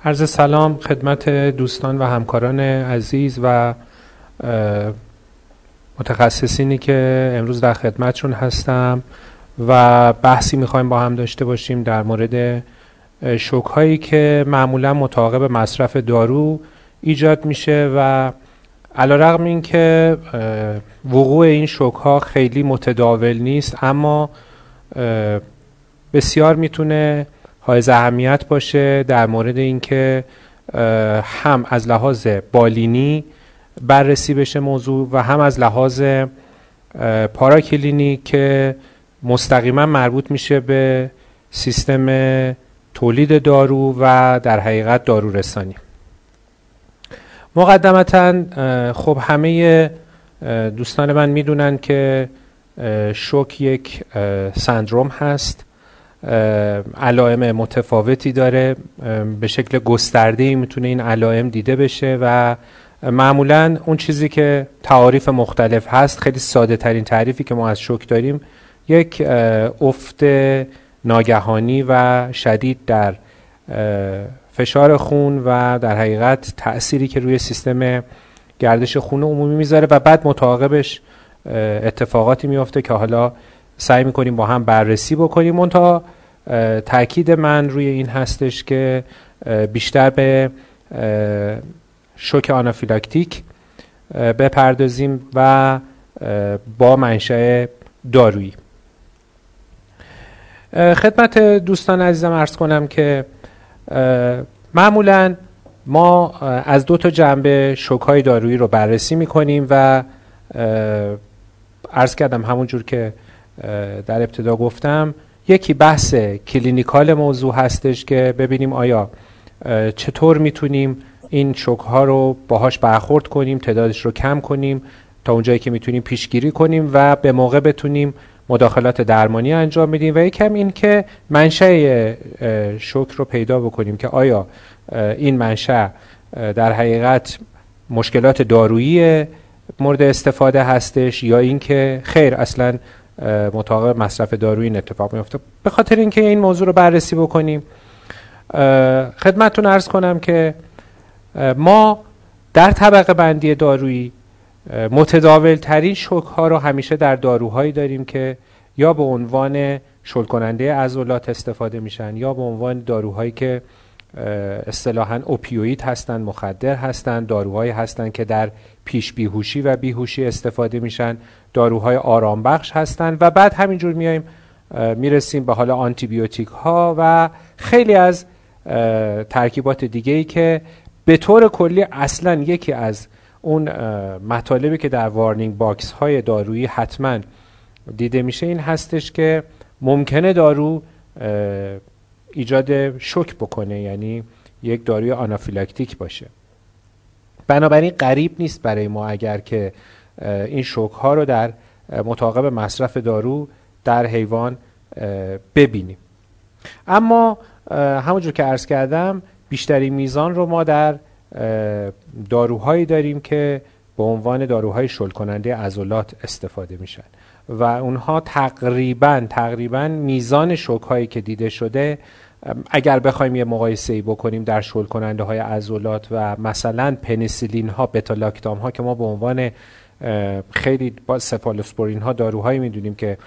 عرض سلام خدمت دوستان و همکاران عزیز و متخصصینی که امروز در خدمتشون هستم و بحثی میخوایم با هم داشته باشیم در مورد شوک هایی که معمولا متعاقب مصرف دارو ایجاد میشه و علیرغم این که وقوع این شوک ها خیلی متداول نیست، اما بسیار میتونه حائز اهمیت باشه در مورد اینکه هم از لحاظ بالینی بررسی بشه موضوع و هم از لحاظ پاراکلینیک که مستقیما مربوط میشه به سیستم تولید دارو و در حقیقت دارورسانی. مقدمتاً خب همه دوستان من میدونن که شوک یک سندروم هست، علائم متفاوتی داره، به شکل گسترده‌ای میتونه این علائم دیده بشه و معمولاً اون چیزی که تعاریف مختلف هست، خیلی ساده ترین تعریفی که ما از شوک داریم یک افت ناگهانی و شدید در فشار خون و در حقیقت تأثیری که روی سیستم گردش خون عمومی میذاره و بعد متعاقبش اتفاقاتی میفته که حالا سعی میکنیم با هم بررسی بکنیم. منتها تأکید من روی این هستش که بیشتر به شوک آنافیلاکتیک بپردازیم و با منشأ دارویی. خدمت دوستان عزیزم عرض کنم که معمولاً ما از دو تا جنبه شوک‌های دارویی رو بررسی می‌کنیم و عرض کردم همون جور که در ابتدا گفتم، یکی بحث کلینیکال موضوع هستش که ببینیم آیا چطور میتونیم این شوک‌ها رو باهاش برخورد کنیم، تعدادش رو کم کنیم، تا اونجایی که میتونیم پیشگیری کنیم و به موقع بتونیم مداخلات درمانی انجام بدیم و یکم این که منشأ شوک رو پیدا بکنیم که آیا این منشأ در حقیقت مشکلات دارویی مورد استفاده هستش یا این که خیر اصلا متعاقب مصرف دارویی این اتفاق میفته. به خاطر اینکه این موضوع رو بررسی بکنیم خدمتتون عرض کنم که ما در طبقه بندی دارویی متداول ترین شوک ها رو همیشه در داروهایی داریم که یا به عنوان شل کننده عضلات استفاده میشن یا به عنوان داروهایی که اصطلاحاً اوپیوئید هستن، مخدر هستن، داروهایی هستن که در پیش بیهوشی و بیهوشی استفاده میشن، داروهای آرام بخش هستن و بعد همینجور میایم میرسیم به حالا آنتی بیوتیک ها و خیلی از ترکیبات دیگه‌ای که به طور کلی اصلاً یکی از اون مطالبی که در وارنینگ باکس های دارویی حتما دیده میشه این هستش که ممکنه دارو ایجاد شوک بکنه، یعنی یک داروی آنافیلاکتیک باشه. بنابراین غریب نیست برای ما اگر که این شوک ها رو در متعاقب مصرف دارو در حیوان ببینیم. اما همونجور که عرض کردم بیشترین میزان رو ما در داروهایی داریم که به عنوان داروهای شل کننده عضلات استفاده میشن و اونها تقریباً میزان شوک هایی که دیده شده اگر بخوایم یه مقایسه‌ای بکنیم در شل کننده های عضلات و مثلا پنیسیلین ها، بتا لاکتام ها که ما به عنوان خیلی با سفالوسپورین ها داروهایی میدونیم که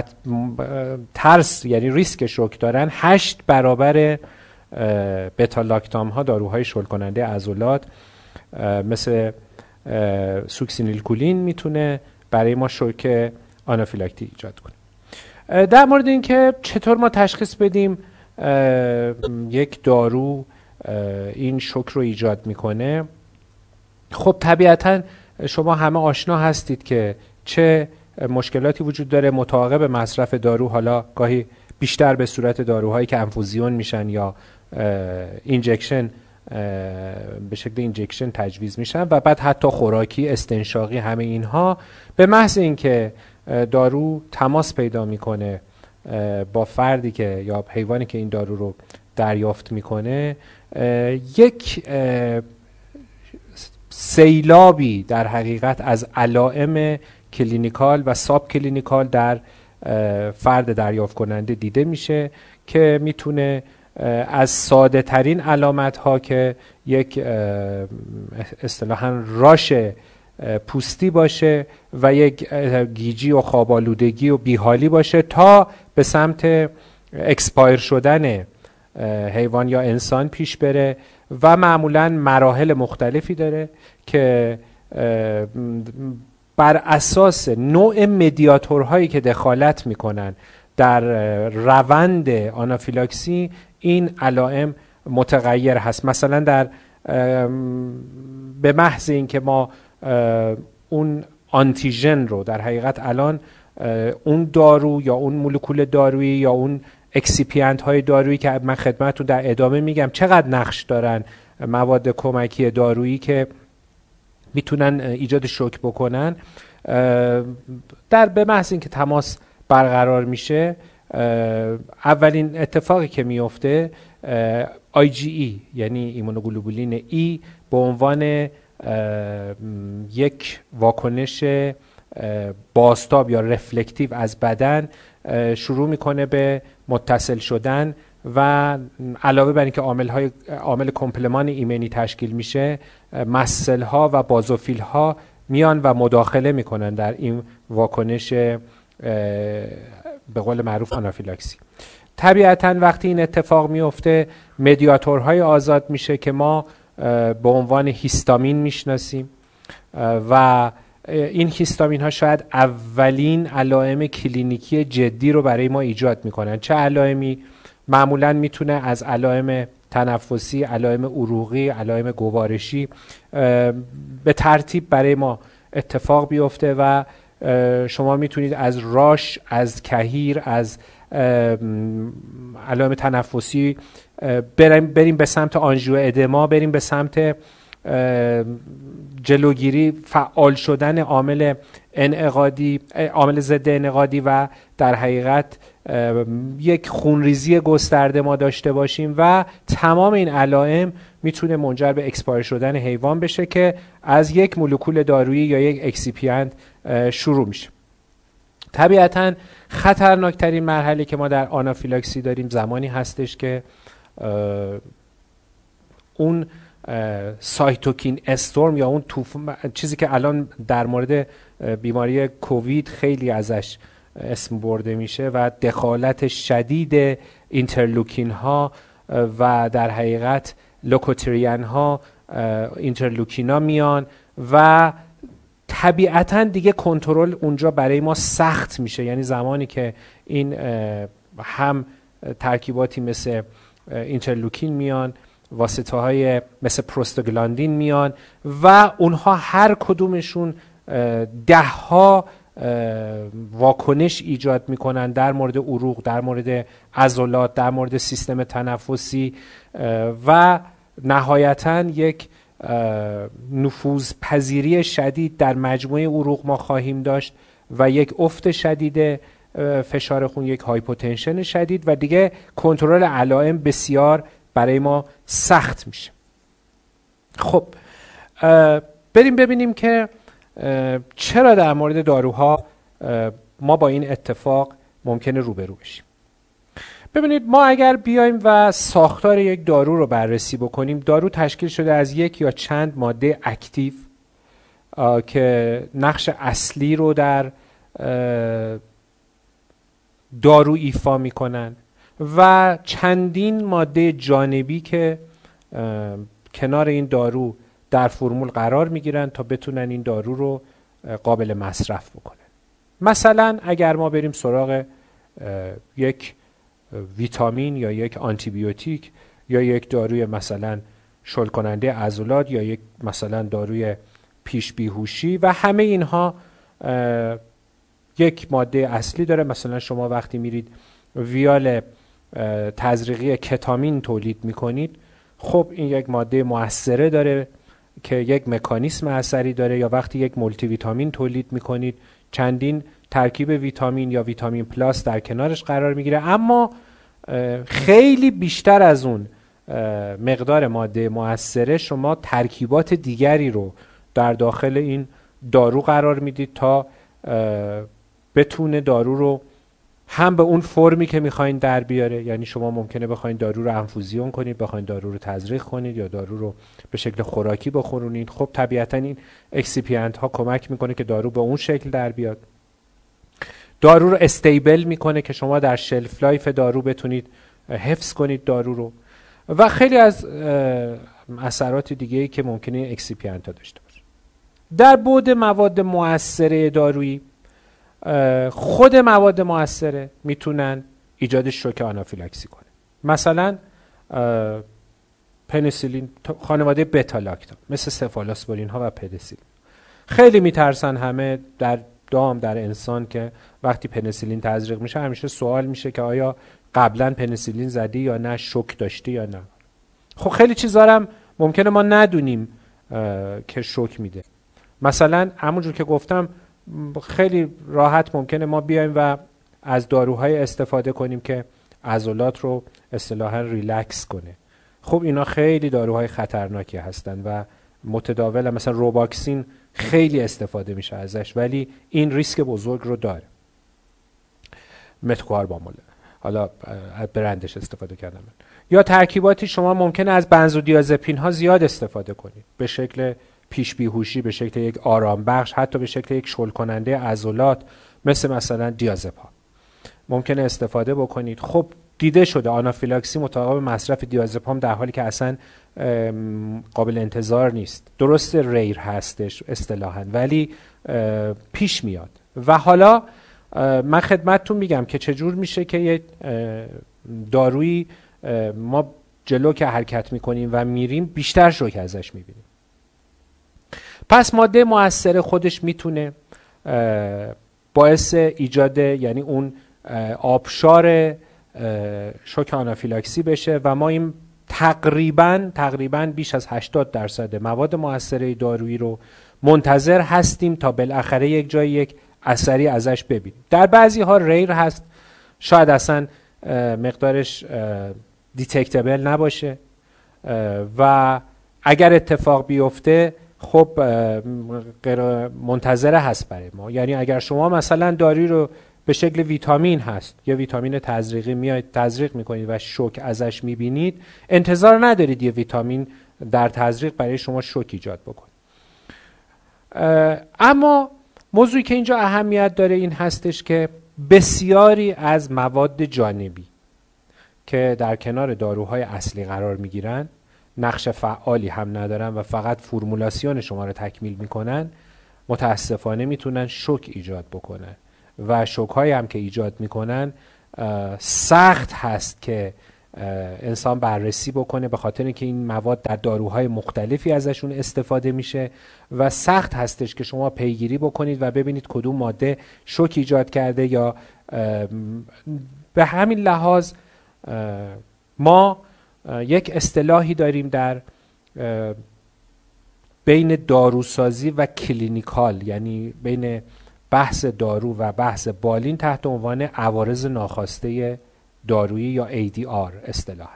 ترس یعنی ریسک شوک دارن، 8 برابر بتا لاکتام ها داروهای شل کننده عضلات مثل سوکسینیلکولین میتونه برای ما شوک آنافیلاکتیک ایجاد کنه. در مورد اینکه چطور ما تشخیص بدیم یک دارو این شوک رو ایجاد میکنه، خب طبیعتاً شما همه آشنا هستید که چه مشکلاتی وجود داره متعاقب مصرف دارو، حالا گاهی بیشتر به صورت داروهایی که انفوزیون میشن یا اینجکشن به شکل اینجکشن تجویز میشن و بعد حتی خوراکی، استنشاقی، همه اینها به محض اینکه دارو تماس پیدا میکنه با فردی که یا حیوانی که این دارو رو دریافت میکنه، یک سیلابی در حقیقت از علائم کلینیکال و ساب کلینیکال در فرد دریافت کننده دیده میشه که میتونه از ساده ترین علامت ها که یک اصطلاحاً راش پوستی باشه و یک گیجی و خوابالودگی و بیحالی باشه تا به سمت اکسپایر شدن حیوان یا انسان پیش بره و معمولاً مراحل مختلفی داره که بر اساس نوع مدیاتورهایی که دخالت میکنن در روند آنافیلاکسی این علائم متغیر هست. مثلا در به محض اینکه ما اون آنتیژن رو در حقیقت الان اون دارو یا اون مولکول دارویی یا اون اکسیپینت های دارویی که من خدمتتون در ادامه میگم چقدر نقش دارن مواد کمکی دارویی که میتونن ایجاد شوک بکنن، در به محض اینکه تماس برقرار میشه اولین اتفاقی که میفته IgE یعنی ایمونوگلوبولین E به عنوان یک واکنش بازتاب یا رفلکتیو از بدن شروع میکنه به متصل شدن و علاوه بر اینکه عامل کمپلمان ایمنی تشکیل میشه، مسل ها و بازوفیل ها میان و مداخله میکنن در این واکنش به قول معروف آنافیلاکسی. طبیعتاً وقتی این اتفاق میفته مدیاتورهای آزاد میشه که ما به عنوان هیستامین میشناسیم و این هیستامین ها شاید اولین علائم کلینیکی جدی رو برای ما ایجاد میکنن. چه علائمی؟ معمولاً میتونه از علائم تنفسی، علائم عروقی، علائم گوارشی به ترتیب برای ما اتفاق بیفته و شما میتونید از راش، از کهیر، از علائم تنفسی بریم به سمت آنژیو ادما، بریم به سمت جلوگیری فعال شدن عامل انعقادی، عامل ضد انعقادی و در حقیقت یک خونریزی گسترده ما داشته باشیم و تمام این علائم میتونه منجر به اکسپایر شدن حیوان بشه که از یک مولکول دارویی یا یک اکسیپینت شروع میشه. طبیعتاً خطرناکترین مرحله که ما در آنافیلاکسی داریم زمانی هستش که اون سایتوکین استورم یا اون چیزی که الان در مورد بیماری کووید خیلی ازش اسم برده میشه و دخالت شدید اینترلوکین ها و در حقیقت لوکوترین ها اینترلوکینا میان و طبیعتاً دیگه کنترل اونجا برای ما سخت میشه. یعنی زمانی که این هم ترکیباتی مثل اینترلوکین میان، واسطه های مثل پروستاگلاندین میان و اونها هر کدومشون 10 ها واکنش ایجاد میکنن در مورد عروق، در مورد عضلات، در مورد سیستم تنفسی و نهایتاً یک نفوذپذیری شدید در مجموعه عروق ما خواهیم داشت و یک افت شدید فشار خون، یک هایپوتنشن شدید و دیگه کنترل علائم بسیار برای ما سخت میشه. خب بریم ببینیم که چرا در مورد داروها ما با این اتفاق ممکنه روبرو بشیم. ببینید، ما اگر بیایم و ساختار یک دارو رو بررسی بکنیم، دارو تشکیل شده از یک یا چند ماده اکتیو که نقش اصلی رو در دارو ایفا میکنن و چندین ماده جانبی که کنار این دارو در فرمول قرار میگیرن تا بتونن این دارو رو قابل مصرف بکنن. مثلا اگر ما بریم سراغ یک ویتامین یا یک آنتیبیوتیک یا یک داروی مثلا شل کننده عضلات یا یک مثلا داروی پیش بیهوشی و همه اینها یک ماده اصلی داره. مثلا شما وقتی میرید ویال تزریقی کتامین تولید میکنید، خب این یک ماده مؤثره داره که یک مکانیسم اثری داره. یا وقتی یک مولتی ویتامین تولید میکنید، چندین ترکیب ویتامین یا ویتامین پلاس در کنارش قرار میگیره، اما خیلی بیشتر از اون مقدار ماده مؤثره شما ترکیبات دیگری رو در داخل این دارو قرار میدید تا بتونه دارو رو هم به اون فرمی که میخواین در بیاره، یعنی شما ممکنه بخواین دارو رو انفوزیون کنید، بخواین دارو رو تزریق کنید یا دارو رو به شکل خوراکی بخورونید. خب طبیعتا این اکسیپینت ها کمک میکنه که دارو به اون شکل در بیاد. دارو رو استیبل میکنه که شما در شلف لایف دارو بتونید حفظ کنید دارو رو، و خیلی از اثرات دیگه‌ای که ممکنه اکسیپینت ها داشته باشه. در بعد مواد مؤثره دارویی، خود مواد مؤثره میتونن ایجاد شوک آنافیلاکسی کنه. مثلا پنیسیلین، خانواده بتا لاکتام مثل سفالاسپورین ها و پدیسیلین. خیلی میترسن همه در انسان که وقتی پنیسیلین تزریق میشه همیشه سوال میشه که آیا قبلا پنیسیلین زدی یا نه، شوک داشتی یا نه. خب خیلی چیزا هم ممکنه ما ندونیم که شوک میده. مثلا همونجور که گفتم خیلی راحت ممکنه ما بیایم و از داروهای استفاده کنیم که عضلات رو اصطلاحاً ریلکس کنه. خب اینا خیلی داروهای خطرناکی هستن و متداول، مثلا روباکسین خیلی استفاده میشه ازش ولی این ریسک بزرگ رو داره. متکواربامول، حالا برندش استفاده کردم. یا ترکیباتی شما ممکنه از بنزودیازپین ها زیاد استفاده کنید به شکل پیش بیهوشی، به شکل یک آرام بخش، حتی به شکل یک شل کننده عضلات مثلا دیازپام ممکنه استفاده بکنید. خب دیده شده آنافیلاکسی مطابق مصرف دیازپام در حالی که اصلا قابل انتظار نیست. درست ریر هستش اصطلاحاً ولی پیش میاد. و حالا من خدمتتون میگم که چجور میشه که یه دارویی ما جلو که حرکت میکنیم و میریم بیشتر شوک ازش میبینیم. پس ماده مؤثر خودش میتونه باعث ایجاد، یعنی اون آبشار شوک آنافیلاکسی بشه و ما این تقریباً بیش از 80% مواد مؤثره دارویی رو منتظر هستیم تا بالاخره یک جای یک اثری ازش ببینیم. در بعضی ها ریر هست، شاید اصلا مقدارش دیتکتبل نباشه و اگر اتفاق بیفته خب غیر منتظره هست برای ما. یعنی اگر شما مثلا دارویی رو به شکل ویتامین هست یا ویتامین تزریقی میایید تزریق میکنید و شوک ازش میبینید، انتظار ندارید یه ویتامین در تزریق برای شما شوک ایجاد بکنه. اما موضوعی که اینجا اهمیت داره این هستش که بسیاری از مواد جانبی که در کنار داروهای اصلی قرار میگیرن نقش فعالی هم ندارن و فقط فرمولاسیون شما رو تکمیل میکنن، متاسفانه میتونن شوک ایجاد بکنن و شوک هایی هم که ایجاد میکنن سخت هست که انسان بررسی بکنه، به خاطر اینکه این مواد در داروهای مختلفی ازشون استفاده میشه و سخت هستش که شما پیگیری بکنید و ببینید کدوم ماده شوک ایجاد کرده. یا به همین لحاظ ما یک اصطلاحی داریم در بین داروسازی و کلینیکال، یعنی بین بحث دارو و بحث بالین، تحت عنوان عوارض ناخواسته دارویی یا ADR اصطلاحاً.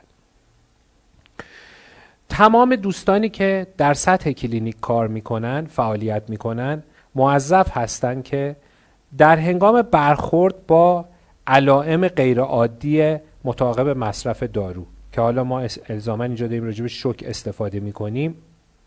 تمام دوستانی که در سطح کلینیک کار میکنن، فعالیت میکنن، موظف هستن که در هنگام برخورد با علائم غیرعادی متعاقب مصرف دارو که حالا ما الزاما اینجا داریم راجع به شوک استفاده میکنیم،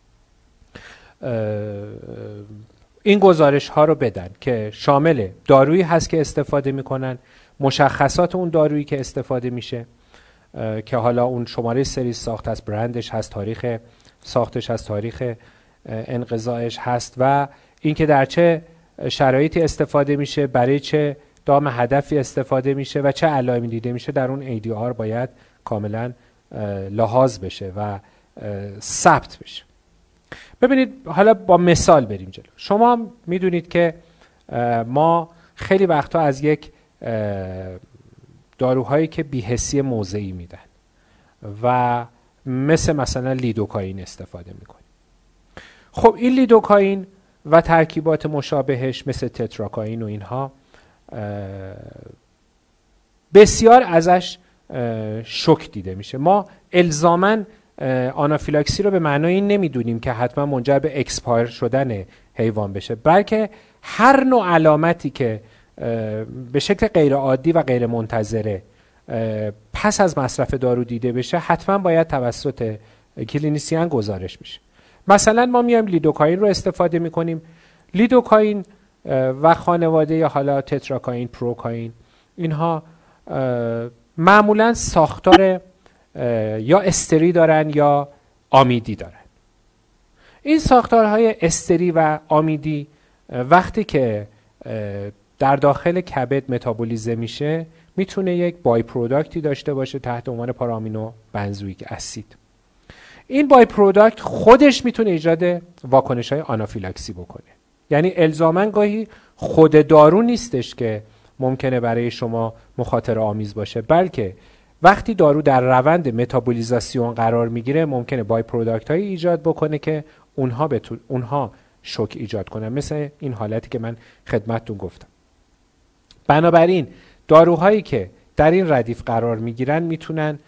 این گزارش ها رو بدن که شامل دارویی هست که استفاده میکنن، مشخصات اون دارویی که استفاده میشه که حالا اون شماره سری ساخت هست، برندش هست، تاریخ ساختش هست، تاریخ انقضاعش هست و اینکه در چه شرایطی استفاده میشه، برای چه دام هدفی استفاده میشه و چه علائمی دیده میشه در اون ADR باید کاملا لحاظ بشه و ثبت بشه. ببینید حالا با مثال بریم جلو. شما میدونید که ما خیلی وقتا از یک داروهایی که بی‌حسی موضعی میدن و مثلا لیدوکائین استفاده میکنیم. خب این لیدوکائین و ترکیبات مشابهش مثل تتراکائین و اینها بسیار ازش شوک دیده میشه. ما الزاماً آنافیلاکسی رو به معنای این نمیدونیم که حتما منجر به اکسپایر شدن حیوان بشه، بلکه هر نوع علامتی که به شکل غیر عادی و غیر منتظره پس از مصرف دارو دیده بشه، حتما باید توسط کلینیسیان گزارش بشه. مثلا ما میایم لیدوکائین رو استفاده میکنیم. لیدوکائین و خانواده یا حالا تتراکائین، پروکائین، اینها معمولا ساختار یا استری دارن یا آمیدی دارن. این ساختارهای استری و آمیدی وقتی که در داخل کبد متابولیزه میشه میتونه یک بای پروداکتی داشته باشه تحت عنوان پارامینو بنزوئیک اسید. این بای پروداکت خودش میتونه ایجاد واکنش‌های آنافیلاکسی بکنه. یعنی الزاماً گاهی خود دارو نیستش که ممکنه برای شما مخاطره آمیز باشه، بلکه وقتی دارو در روند متابولیزاسیون قرار میگیره ممکنه بای پروداکت هایی ایجاد بکنه که اونها شوک ایجاد کنن، مثل این حالتی که من خدمتتون گفتم. بنابراین داروهایی که در این ردیف قرار میگیرن میتونن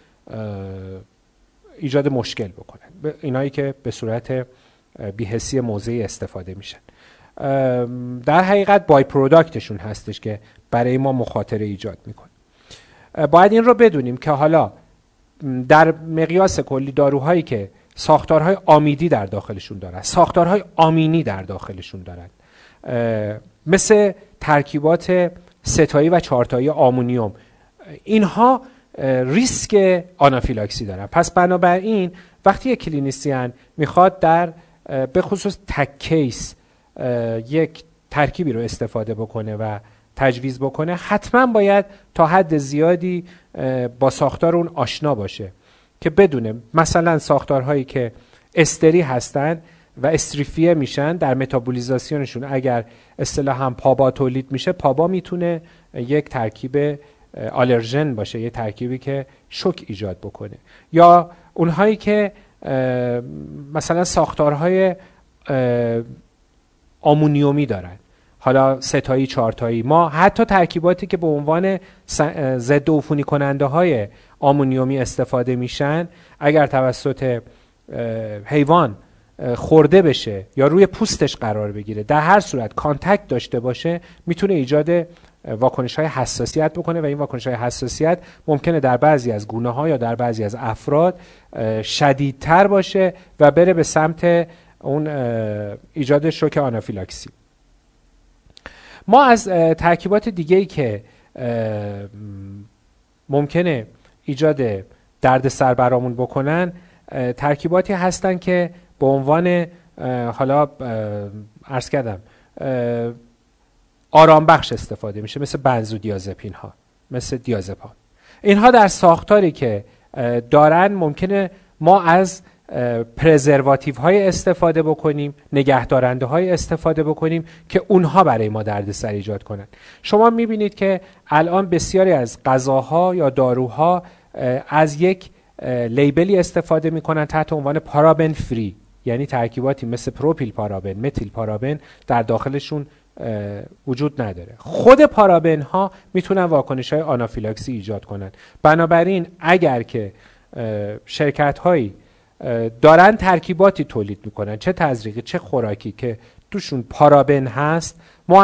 ایجاد مشکل بکنن، اینایی که به صورت بی‌حسی موضعی استفاده میشن. در حقیقت بای پروداکتشون هستش که برای ما مخاطره ایجاد میکنه. باید این رو بدونیم که حالا در مقیاس کلی داروهایی که ساختارهای آمیدی در داخلشون دارن، ساختارهای آمینی در داخلشون دارن، مثل ترکیبات 3 تایی و 4 تایی آمونیوم، اینها ریسک آنافیلاکسی دارن. پس بنابراین وقتی یک کلینیسیان میخواد در به خصوص تک کیس یک ترکیبی رو استفاده بکنه و تجویز بکنه، حتما باید تا حد زیادی با ساختار اون آشنا باشه که بدونه مثلا ساختارهایی که استری هستن و استریفیه میشن در متابولیزاسیونشون اگر اصطلاحاً پابا تولید میشه، پابا میتونه یک ترکیب آلرژن باشه، یک ترکیبی که شوک ایجاد بکنه. یا اونهایی که مثلا ساختارهای آمونیومی دارن، حالا 3 تایی 4 تایی، ما حتی ترکیباتی که به عنوان ضد عفونی کننده های آمونیومی استفاده میشن اگر توسط حیوان خورده بشه یا روی پوستش قرار بگیره، در هر صورت کانتکت داشته باشه، میتونه ایجاد واکنش‌های حساسیت بکنه و این واکنش‌های حساسیت ممکنه در بعضی از گونه‌ها یا در بعضی از افراد شدیدتر باشه و بره به سمت اون ایجاد شوک آنافیلاکسی. ما از ترکیبات دیگه‌ای که ممکنه ایجاد دردسر برامون بکنن، ترکیباتی هستن که به عنوان حالا عرض کردم آرام بخش استفاده میشه، مثل بنزودیازپین ها، مثل دیازپام. اینها در ساختاری که دارن ممکنه ما از پرزرواتیو های استفاده بکنیم، نگهدارنده های استفاده بکنیم که اونها برای ما دردسر ایجاد کنن. شما میبینید که الان بسیاری از غذاها یا داروها از یک لیبلی استفاده میکنن تحت عنوان پارابن فری، یعنی ترکیباتی مثل پروپیل پارابن، متیل پارابن در داخلشون وجود نداره. خود پارابن ها میتونن واکنش های آنافیلاکسی ایجاد کنن. بنابراین اگر که شرکت هایی دارن ترکیباتی تولید میکنن، چه تزریقی چه خوراکی، که توشون پارابن هست،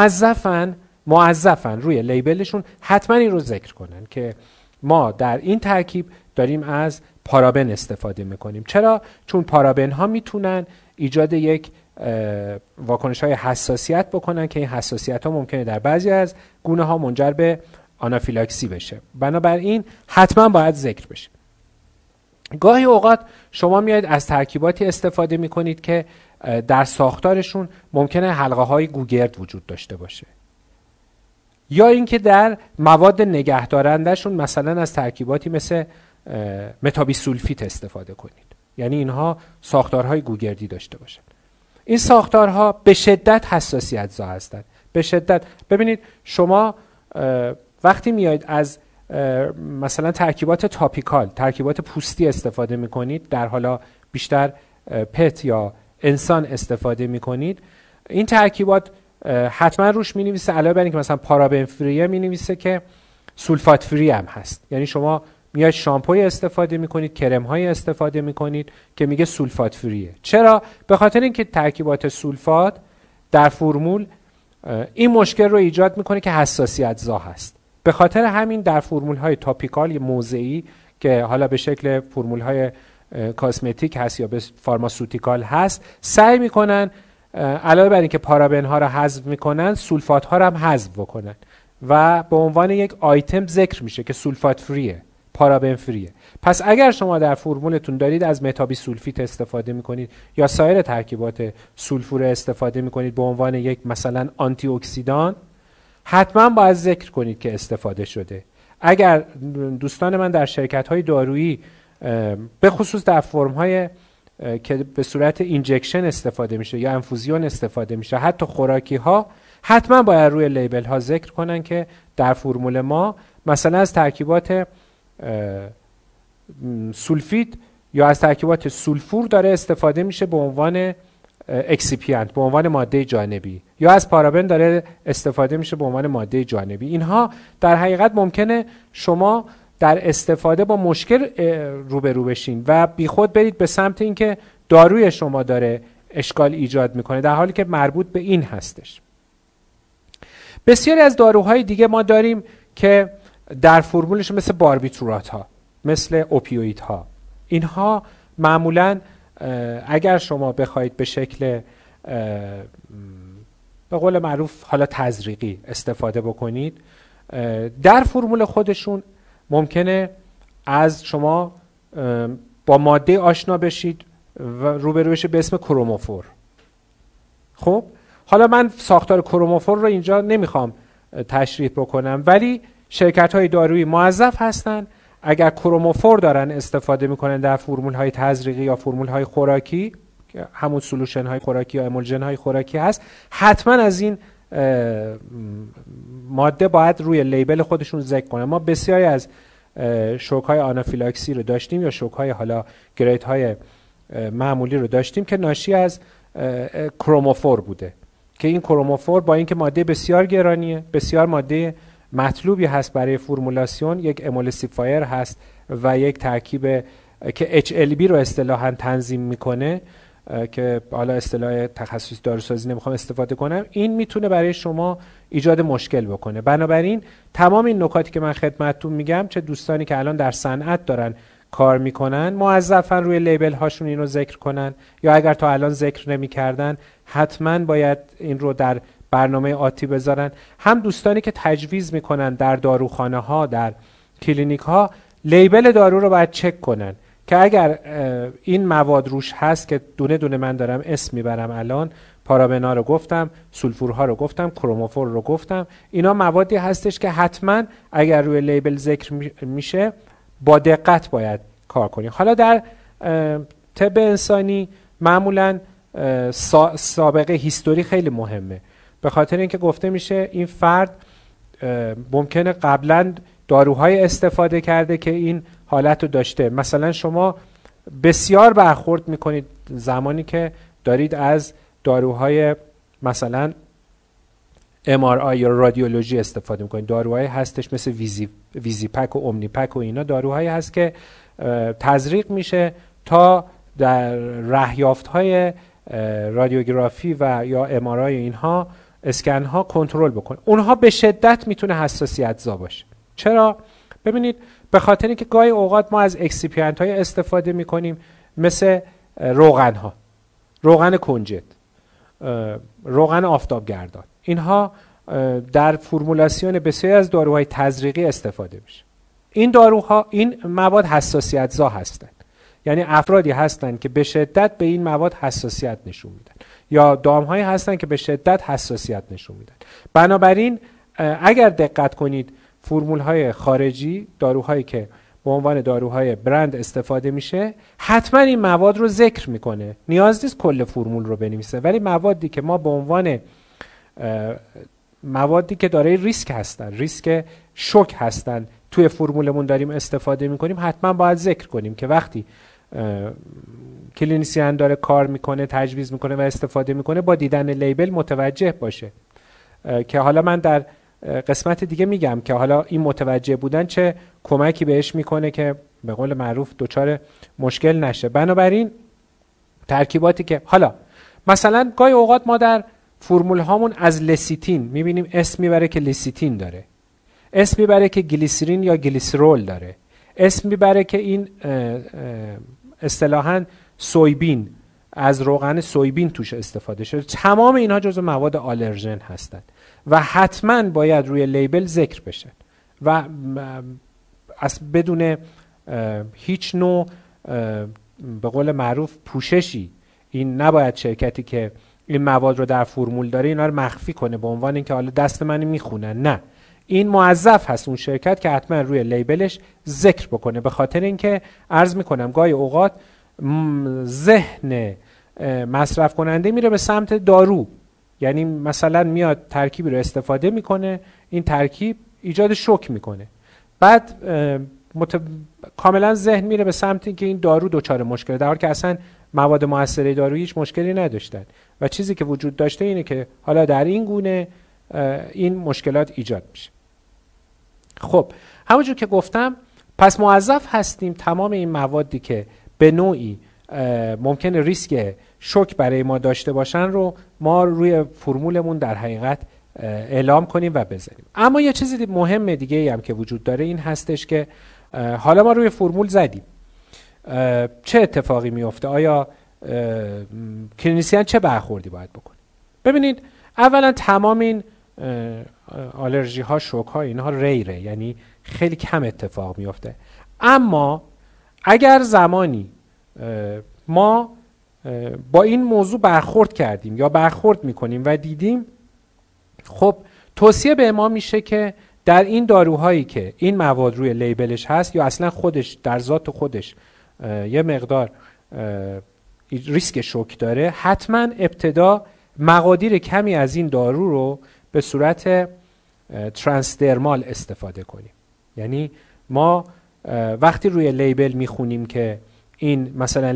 موظفن روی لیبلشون حتما این رو ذکر کنن که ما در این ترکیب داریم از پارابن استفاده میکنیم. چرا؟ چون پارابن ها میتونن ایجاد یک واکنش های حساسیت بکنن که این حساسیت ها ممکنه در بعضی از گونه ها منجر به آنافیلاکسی بشه. بنابراین حتما باید ذکر بشه. گاهی اوقات شما میایید از ترکیباتی استفاده میکنید که در ساختارشون ممکنه حلقه های گوگرد وجود داشته باشه، یا اینکه در مواد نگهدارندشون مثلا از ترکیباتی مثل متابیسولفیت استفاده کنید، یعنی اینها ساختارهای گوگردی داشته باشن. این ساختارها به شدت حساسیت زا هستند، به شدت. ببینید شما وقتی میایید از مثلا ترکیبات تاپیکال، ترکیبات پوستی استفاده میکنید، در حالا بیشتر پت یا انسان استفاده میکنید، این ترکیبات حتما روش مینویسه علاوه بر اینکه مثلا پارابن فریه مینویسه که سولفات فری هم هست. یعنی شما میاد شامپوی استفاده میکنید، کرم های استفاده میکنید که میگه سولفات فریه. چرا؟ به خاطر اینکه ترکیبات سولفات در فرمول این مشکل رو ایجاد میکنه که حساسیت زا هست. به خاطر همین در فرمول های تاپیکال موضعی که حالا به شکل فرمول های کاسمتیک هست یا به فارماسوتیکال هست، سعی میکنن علاوه بر اینکه پارابن ها رو حذف میکنن، سولفات ها رو هم حذف بکنن و به عنوان یک آیتم ذکر میشه که سولفات فریه، پارابن فریه. پس اگر شما در فرمولتون دارید از متابی سولفیت استفاده میکنید یا سایر ترکیبات سولفور استفاده میکنید به عنوان یک مثلا آنتی اکسیدان، حتما باید ذکر کنید که استفاده شده. اگر دوستان من در شرکت های دارویی به خصوص در فرم های که به صورت اینجکشن استفاده میشه یا انفوزیون استفاده میشه، حتی خوراکی ها، حتما باید روی لیبل ها ذکر کنن که در فرمول ما مثلا از ترکیبات سولفید یا از ترکیبات سولفور داره استفاده میشه به عنوان اکسیپینت، به عنوان ماده جانبی، یا از پارابن داره استفاده میشه به عنوان ماده جانبی. اینها در حقیقت ممکنه شما در استفاده با مشکل روبرو بشین و بیخود برید به سمت اینکه داروی شما داره اشکال ایجاد میکنه، در حالی که مربوط به این هستش. بسیاری از داروهای دیگه ما داریم که در فرمولش مثل باربیتورات ها، مثل اوپیوید ها، اینها معمولاً اگر شما بخواید به شکل به قول معروف حالا تزریقی استفاده بکنید، در فرمول خودشون ممکنه از شما با ماده آشنا بشید و روبرو بشید به اسم کروموفور. خب حالا من ساختار کروموفور رو اینجا نمیخوام تشریح بکنم، ولی شرکت های دارویی موظف هستن اگر کروموفور دارن استفاده میکنن در فرمول های تزریقی یا فرمول های خوراکی که همون سولوشن های خوراکی یا امولژن های خوراکی هست، حتما از این ماده باید روی لیبل خودشون ذکر کنن. ما بسیاری از شوک های آنافیلاکسی رو داشتیم یا شوک های حالا گرید های معمولی رو داشتیم که ناشی از کروموفور بوده که این کروموفور با اینکه ماده بسیار گرانیه، بسیار ماده مطلوبی هست برای فرمولاسیون، یک امولسیفایر هست و یک ترکیب که HLB رو اصطلاحاً تنظیم میکنه که حالا اصطلاح تخصصی داروسازی نمیخوام استفاده کنم، این میتونه برای شما ایجاد مشکل بکنه. بنابراین تمام این نکاتی که من خدمتتون میگم، چه دوستانی که الان در صنعت دارن کار میکنن موظفن روی لیبل هاشون این رو ذکر کنن، یا اگر تا الان ذکر نمیکردن حتما باید این رو در برنامه آتی بذارن. هم دوستانی که تجویز میکنن در داروخانه ها، در کلینیک ها، لیبل دارو رو باید چک کنن که اگر این مواد روش هست که دونه دونه من دارم اسم میبرم الان، پارابنا رو گفتم، سولفورها رو گفتم، کروموفور رو گفتم، اینا موادی هستش که حتما اگر روی لیبل ذکر میشه با دقت باید کار کنیم. حالا در طب انسانی معمولا سابقه هیستوری خیلی مهمه، به خاطر اینکه گفته میشه این فرد ممکنه قبلا داروهای استفاده کرده که این حالت رو داشته. مثلا شما بسیار برخورد میکنید زمانی که دارید از داروهای مثلا MRI یا رادیولوژی استفاده میکنید. داروهایی هستش مثل ویزیپک و اومنیپک و اینا، داروهایی هست که تزریق میشه تا در رهیافت‌های رادیوگرافی و یا MRI اینها، اسکن ها کنترل بکنه. اونها به شدت میتونه حساسیت زا باشه. چرا؟ ببینید به خاطر اینکه گاهی اوقات ما از اکسیپینت های استفاده میکنیم مثل روغن ها، روغن کنجد، روغن آفتابگردان، اینها در فرمولاسیون بسیاری از داروهای تزریقی استفاده میشه. این داروها، این مواد حساسیت زا هستند، یعنی افرادی هستند که به شدت به این مواد حساسیت نشون میدن، یا دامهایی هستند که به شدت حساسیت نشون میدن. بنابراین اگر دقت کنید فرمول‌های خارجی، داروهایی که به عنوان داروهای برند استفاده میشه، حتما این مواد رو ذکر میکنه. نیاز نیست کل فرمول رو بنویسه، ولی موادی که ما به عنوان موادی که دارای ریسک هستن، ریسک شوک هستن، توی فرمولمون داریم استفاده میکنیم، حتما باید ذکر کنیم که وقتی کلینیسیان داره کار میکنه، تجویز میکنه و استفاده میکنه، با دیدن لیبل متوجه باشه. که حالا من در قسمت دیگه میگم که حالا این متوجه بودن چه کمکی بهش میکنه که به قول معروف دچار مشکل نشه. بنابراین ترکیباتی که حالا مثلا گاهی اوقات ما در فرمول هامون از لسیتین میبینیم اسم میبره که لسیتین داره، اسم میبره که گلیسرین یا گلیسرول داره، اسم میبره که این اصطلاحاً سویبین، از روغن سویبین توش استفاده شده. تمام اینها جزو مواد آلرژن هستند و حتما باید روی لیبل ذکر بشه و بدون هیچ نوع به قول معروف پوششی این نباید شرکتی که این مواد رو در فرمول داره اینا رو مخفی کنه به عنوان اینکه حالا دست من میخونن. نه، این موظف هست اون شرکت که حتما روی لیبلش ذکر بکنه، به خاطر اینکه عرض میکنم گاهی اوقات ذهن مصرف کننده میره به سمت دارو، یعنی مثلا میاد ترکیبی رو استفاده میکنه، این ترکیب ایجاد شوک میکنه، بعد کاملا ذهن میره به سمت اینکه این دارو دچار مشکله، در حالی که اصلا مواد مؤثره دارویی هیچ مشکلی نداشتن و چیزی که وجود داشته اینه که حالا در این گونه این مشکلات ایجاد میشه. خب همونجور که گفتم پس موظف هستیم تمام این موادی که به نوعی ممکنه ریسک شوک برای ما داشته باشن رو ما روی فرمولمون در حقیقت اعلام کنیم و بذاریم. اما یه چیزی مهم دیگه هم که وجود داره این هستش که حالا ما روی فرمول زدیم، چه اتفاقی میفته؟ آیا کلینیسیان چه برخوردی باید بکنه؟ ببینید اولا تمام این آلرژی ها، شوک ها، اینها ریره، یعنی خیلی کم اتفاق میفته. اما اگر زمانی ما با این موضوع برخورد کردیم یا برخورد میکنیم و دیدیم، خب توصیه به ما میشه که در این داروهایی که این مواد روی لیبلش هست یا اصلا خودش در ذات خودش یه مقدار ریسک شوک داره، حتما ابتدا مقادیر کمی از این دارو رو به صورت ترانسدرمال استفاده کنیم. یعنی ما وقتی روی لیبل میخونیم که این مثلا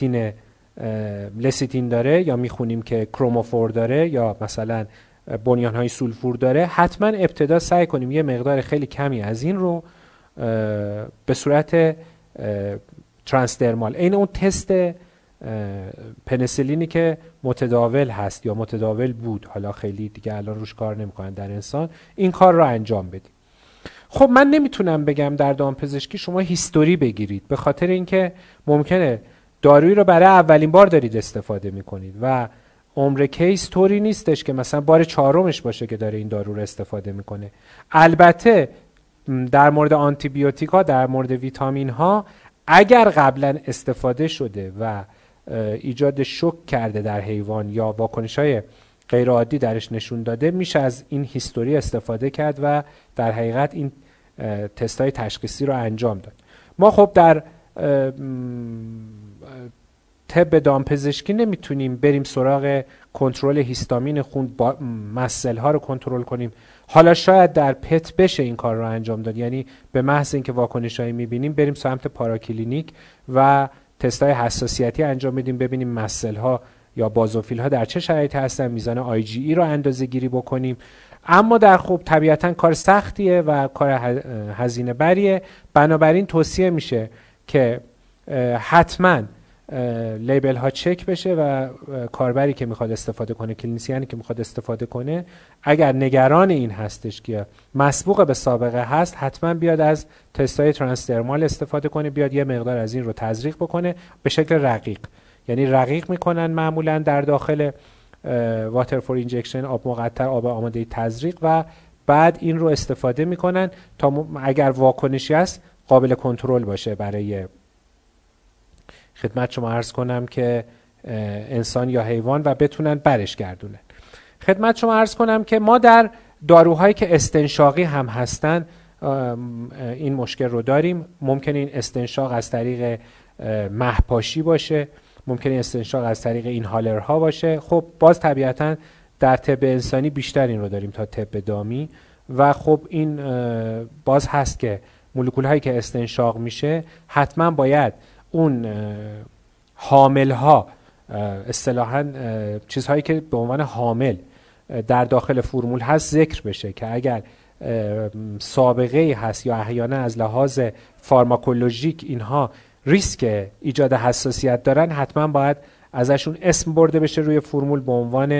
لسیتین داره یا میخونیم که کروموفور داره یا مثلا بنیانهای سولفور داره، حتما ابتدا سعی کنیم یه مقدار خیلی کمی از این رو به صورت ترانسدرمال، این اون تست پنیسیلینی که متداول هست یا متداول بود، حالا خیلی دیگه الان روش کار نمیکنن در انسان، این کار رو انجام بدیم. خب من نمیتونم بگم در دامپزشکی شما هیستوری بگیرید، به خاطر اینکه ممکنه دارویی رو برای اولین بار دارید استفاده میکنید و عمر کیس طوری نیستش که مثلا بار چهارمش باشه که داره این دارو رو استفاده میکنه. البته در مورد آنتی بیوتیک ها، در مورد ویتامین ها، اگر قبلا استفاده شده و ایجاد شوک کرده در حیوان یا واکنش های غیر عادی درش نشون داده، میشه از این هیستوری استفاده کرد و در حقیقت این تستای تشخیصی رو انجام داد. ما خب در طب دامپزشکی نمیتونیم بریم سراغ کنترل هیستامین خون، مسل ها رو کنترل کنیم. حالا شاید در پت بشه این کار رو انجام داد، یعنی به محض اینکه واکنشایی میبینیم بریم سمت پاراکلینیک و تستای حساسیتی انجام بدیم، ببینیم مسل ها یا بازوفیل ها در چه شرایطی هستن، میزان IgE رو اندازه گیری بکنیم. اما در خب طبیعتا کار سختیه و کار هزینه بریه، بنابراین توصیه میشه که حتما لیبل ها چک بشه و کاربری که میخواد استفاده کنه، کلینیسیانی که میخواد استفاده کنه، اگر نگران این هستش که مسبوق به سابقه هست، حتما بیاد از تستای ترانسدرمال استفاده کنه، بیاد یه مقدار از این رو تزریق بکنه به شکل رقیق. یعنی رقیق میکنن معمولا در داخل واتر فور اینجکشن، آب مقطر، آب آماده تزریق، و بعد این رو استفاده میکنن تا اگر واکنشی هست قابل کنترل باشه برای خدمت شما عرض کنم که انسان یا حیوان و بتونن برش گردونن. خدمت شما عرض کنم که ما در داروهایی که استنشاقی هم هستن این مشکل رو داریم. ممکنه این استنشاق از طریق مهپاشی باشه، ممکنه استنشاق از طریق اینهالرها باشه. خب باز طبیعتا در طب انسانی بیشتر این رو داریم تا طب دامی و خب این باز هست که مولکول هایی که استنشاق میشه حتما باید اون حامل ها، اصطلاحاً چیزهایی که به عنوان حامل در داخل فرمول هست ذکر بشه که اگر سابقه هست یا احیانا از لحاظ فارماکولوژیک اینها ریسک ایجاد حساسیت دارن، حتما باید ازشون اسم برده بشه روی فرمول به عنوان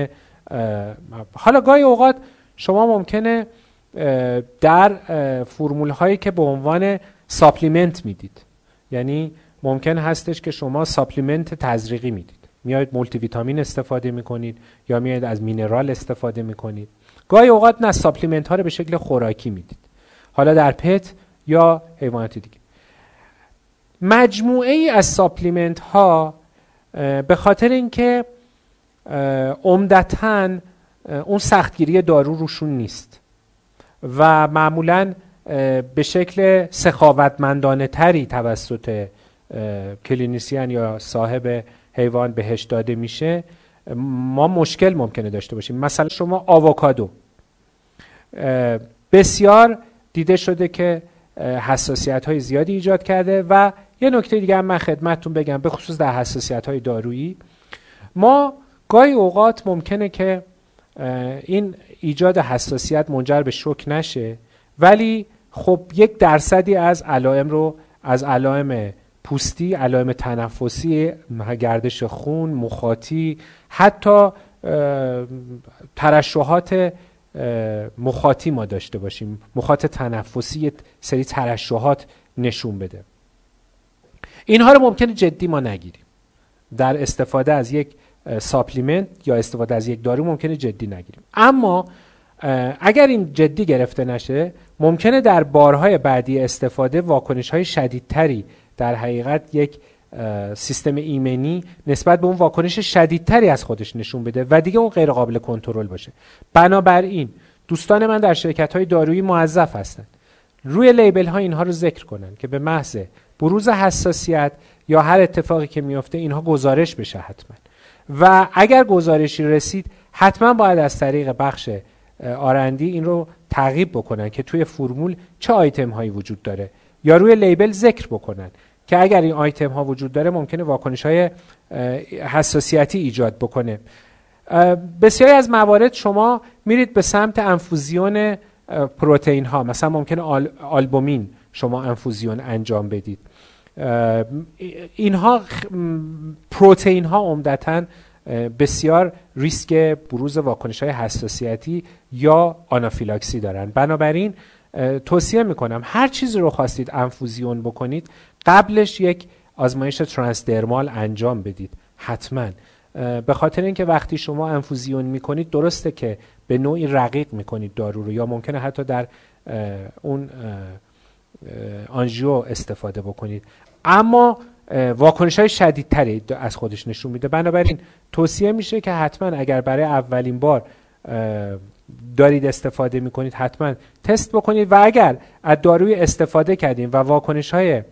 حالا گاهی اوقات شما ممکنه در فرمول هایی که به عنوان ساپلیمنت میدید، یعنی ممکن هستش که شما ساپلیمنت تزریقی میدید، میایید مولتی ویتامین استفاده میکنید یا میایید از مینرال استفاده میکنید. گاهی اوقات نه، ساپلیمنت ها رو به شکل خوراکی میدید، حالا در پت یا حیوانات دیگه. مجموعه ای از ساپلیمنت ها به خاطر اینکه عمدتاً اون سختگیری دارو روشون نیست و معمولاً به شکل سخاوتمندانه تری توسط کلینیسیان یا صاحب حیوان بهش داده میشه، ما مشکل ممکنه داشته باشیم. مثلا شما آووکادو بسیار دیده شده که حساسیت های زیادی ایجاد کرده و یه نکته دیگه هم من خدمتتون بگم، به خصوص در حساسیت های دارویی ما گاهی اوقات ممکنه که این ایجاد حساسیت منجر به شوک نشه، ولی خب 1% از علائم رو، از علائم پوستی، علائم تنفسی، گردش خون، مخاطی، حتی ترشحات مخاطی ما داشته باشیم، مخاط تنفسی سری ترشحات نشون بده. اینها رو ممکنه جدی ما نگیریم. در استفاده از یک ساپلیمنت یا استفاده از یک دارو ممکنه جدی نگیریم، اما اگر این جدی گرفته نشه ممکنه در بارهای بعدی استفاده واکنش‌های شدیدتری، در حقیقت یک سیستم ایمنی نسبت به اون واکنش شدیدتری از خودش نشون بده و دیگه اون غیر قابل کنترل باشه. بنابراین دوستان من در شرکت‌های دارویی موظف هستند روی لیبل ها اینها رو ذکر کنن که به محض بروز حساسیت یا هر اتفاقی که میفته اینها گزارش بشه حتما، و اگر گزارشی رسید حتما باید از طریق بخش آرندی این رو تعقیب بکنن که توی فرمول چه آیتم هایی وجود داره، یا روی لیبل ذکر بکنن که اگر این آیتم ها وجود داره ممکنه واکنش های حساسیتی ایجاد بکنه. بسیاری از موارد شما میرید به سمت انفوزیون پروتئین ها، مثلا ممکنه آلبومین شما انفوزیون انجام بدید. اینها پروتئین ها عمدتاً بسیار ریسک بروز واکنش های حساسیتی یا آنافیلاکسی دارن. بنابراین توصیه میکنم هر چیزی رو خواستید انفوزیون بکنید قبلش یک آزمایش ترانسدرمال انجام بدید حتما، به خاطر اینکه وقتی شما انفوزیون میکنید درسته که به نوعی رقیق میکنید دارو رو، یا ممکنه حتی در اون آنژیو استفاده بکنید، اما واکنش های شدیدتری از خودش نشون میده. بنابراین توصیه میشه که حتما اگر برای اولین بار دارید استفاده میکنید حتما تست بکنید، و اگر از داروی استفاده کردیم و واکنش های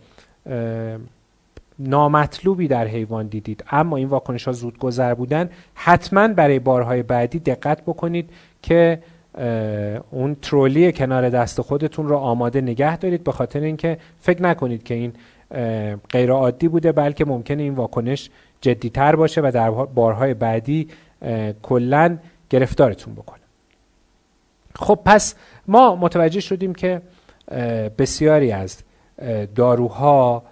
نامطلوبی در حیوان دیدید اما این واکنش ها زودگذر بودن، حتما برای بارهای بعدی دقت بکنید که اون ترولی کنار دست خودتون رو آماده نگه دارید، به خاطر اینکه فکر نکنید که این غیر عادی بوده، بلکه ممکنه این واکنش جدی‌تر باشه و در بارهای بعدی کلاً گرفتارتون بکنه. خب پس ما متوجه شدیم که بسیاری از داروها،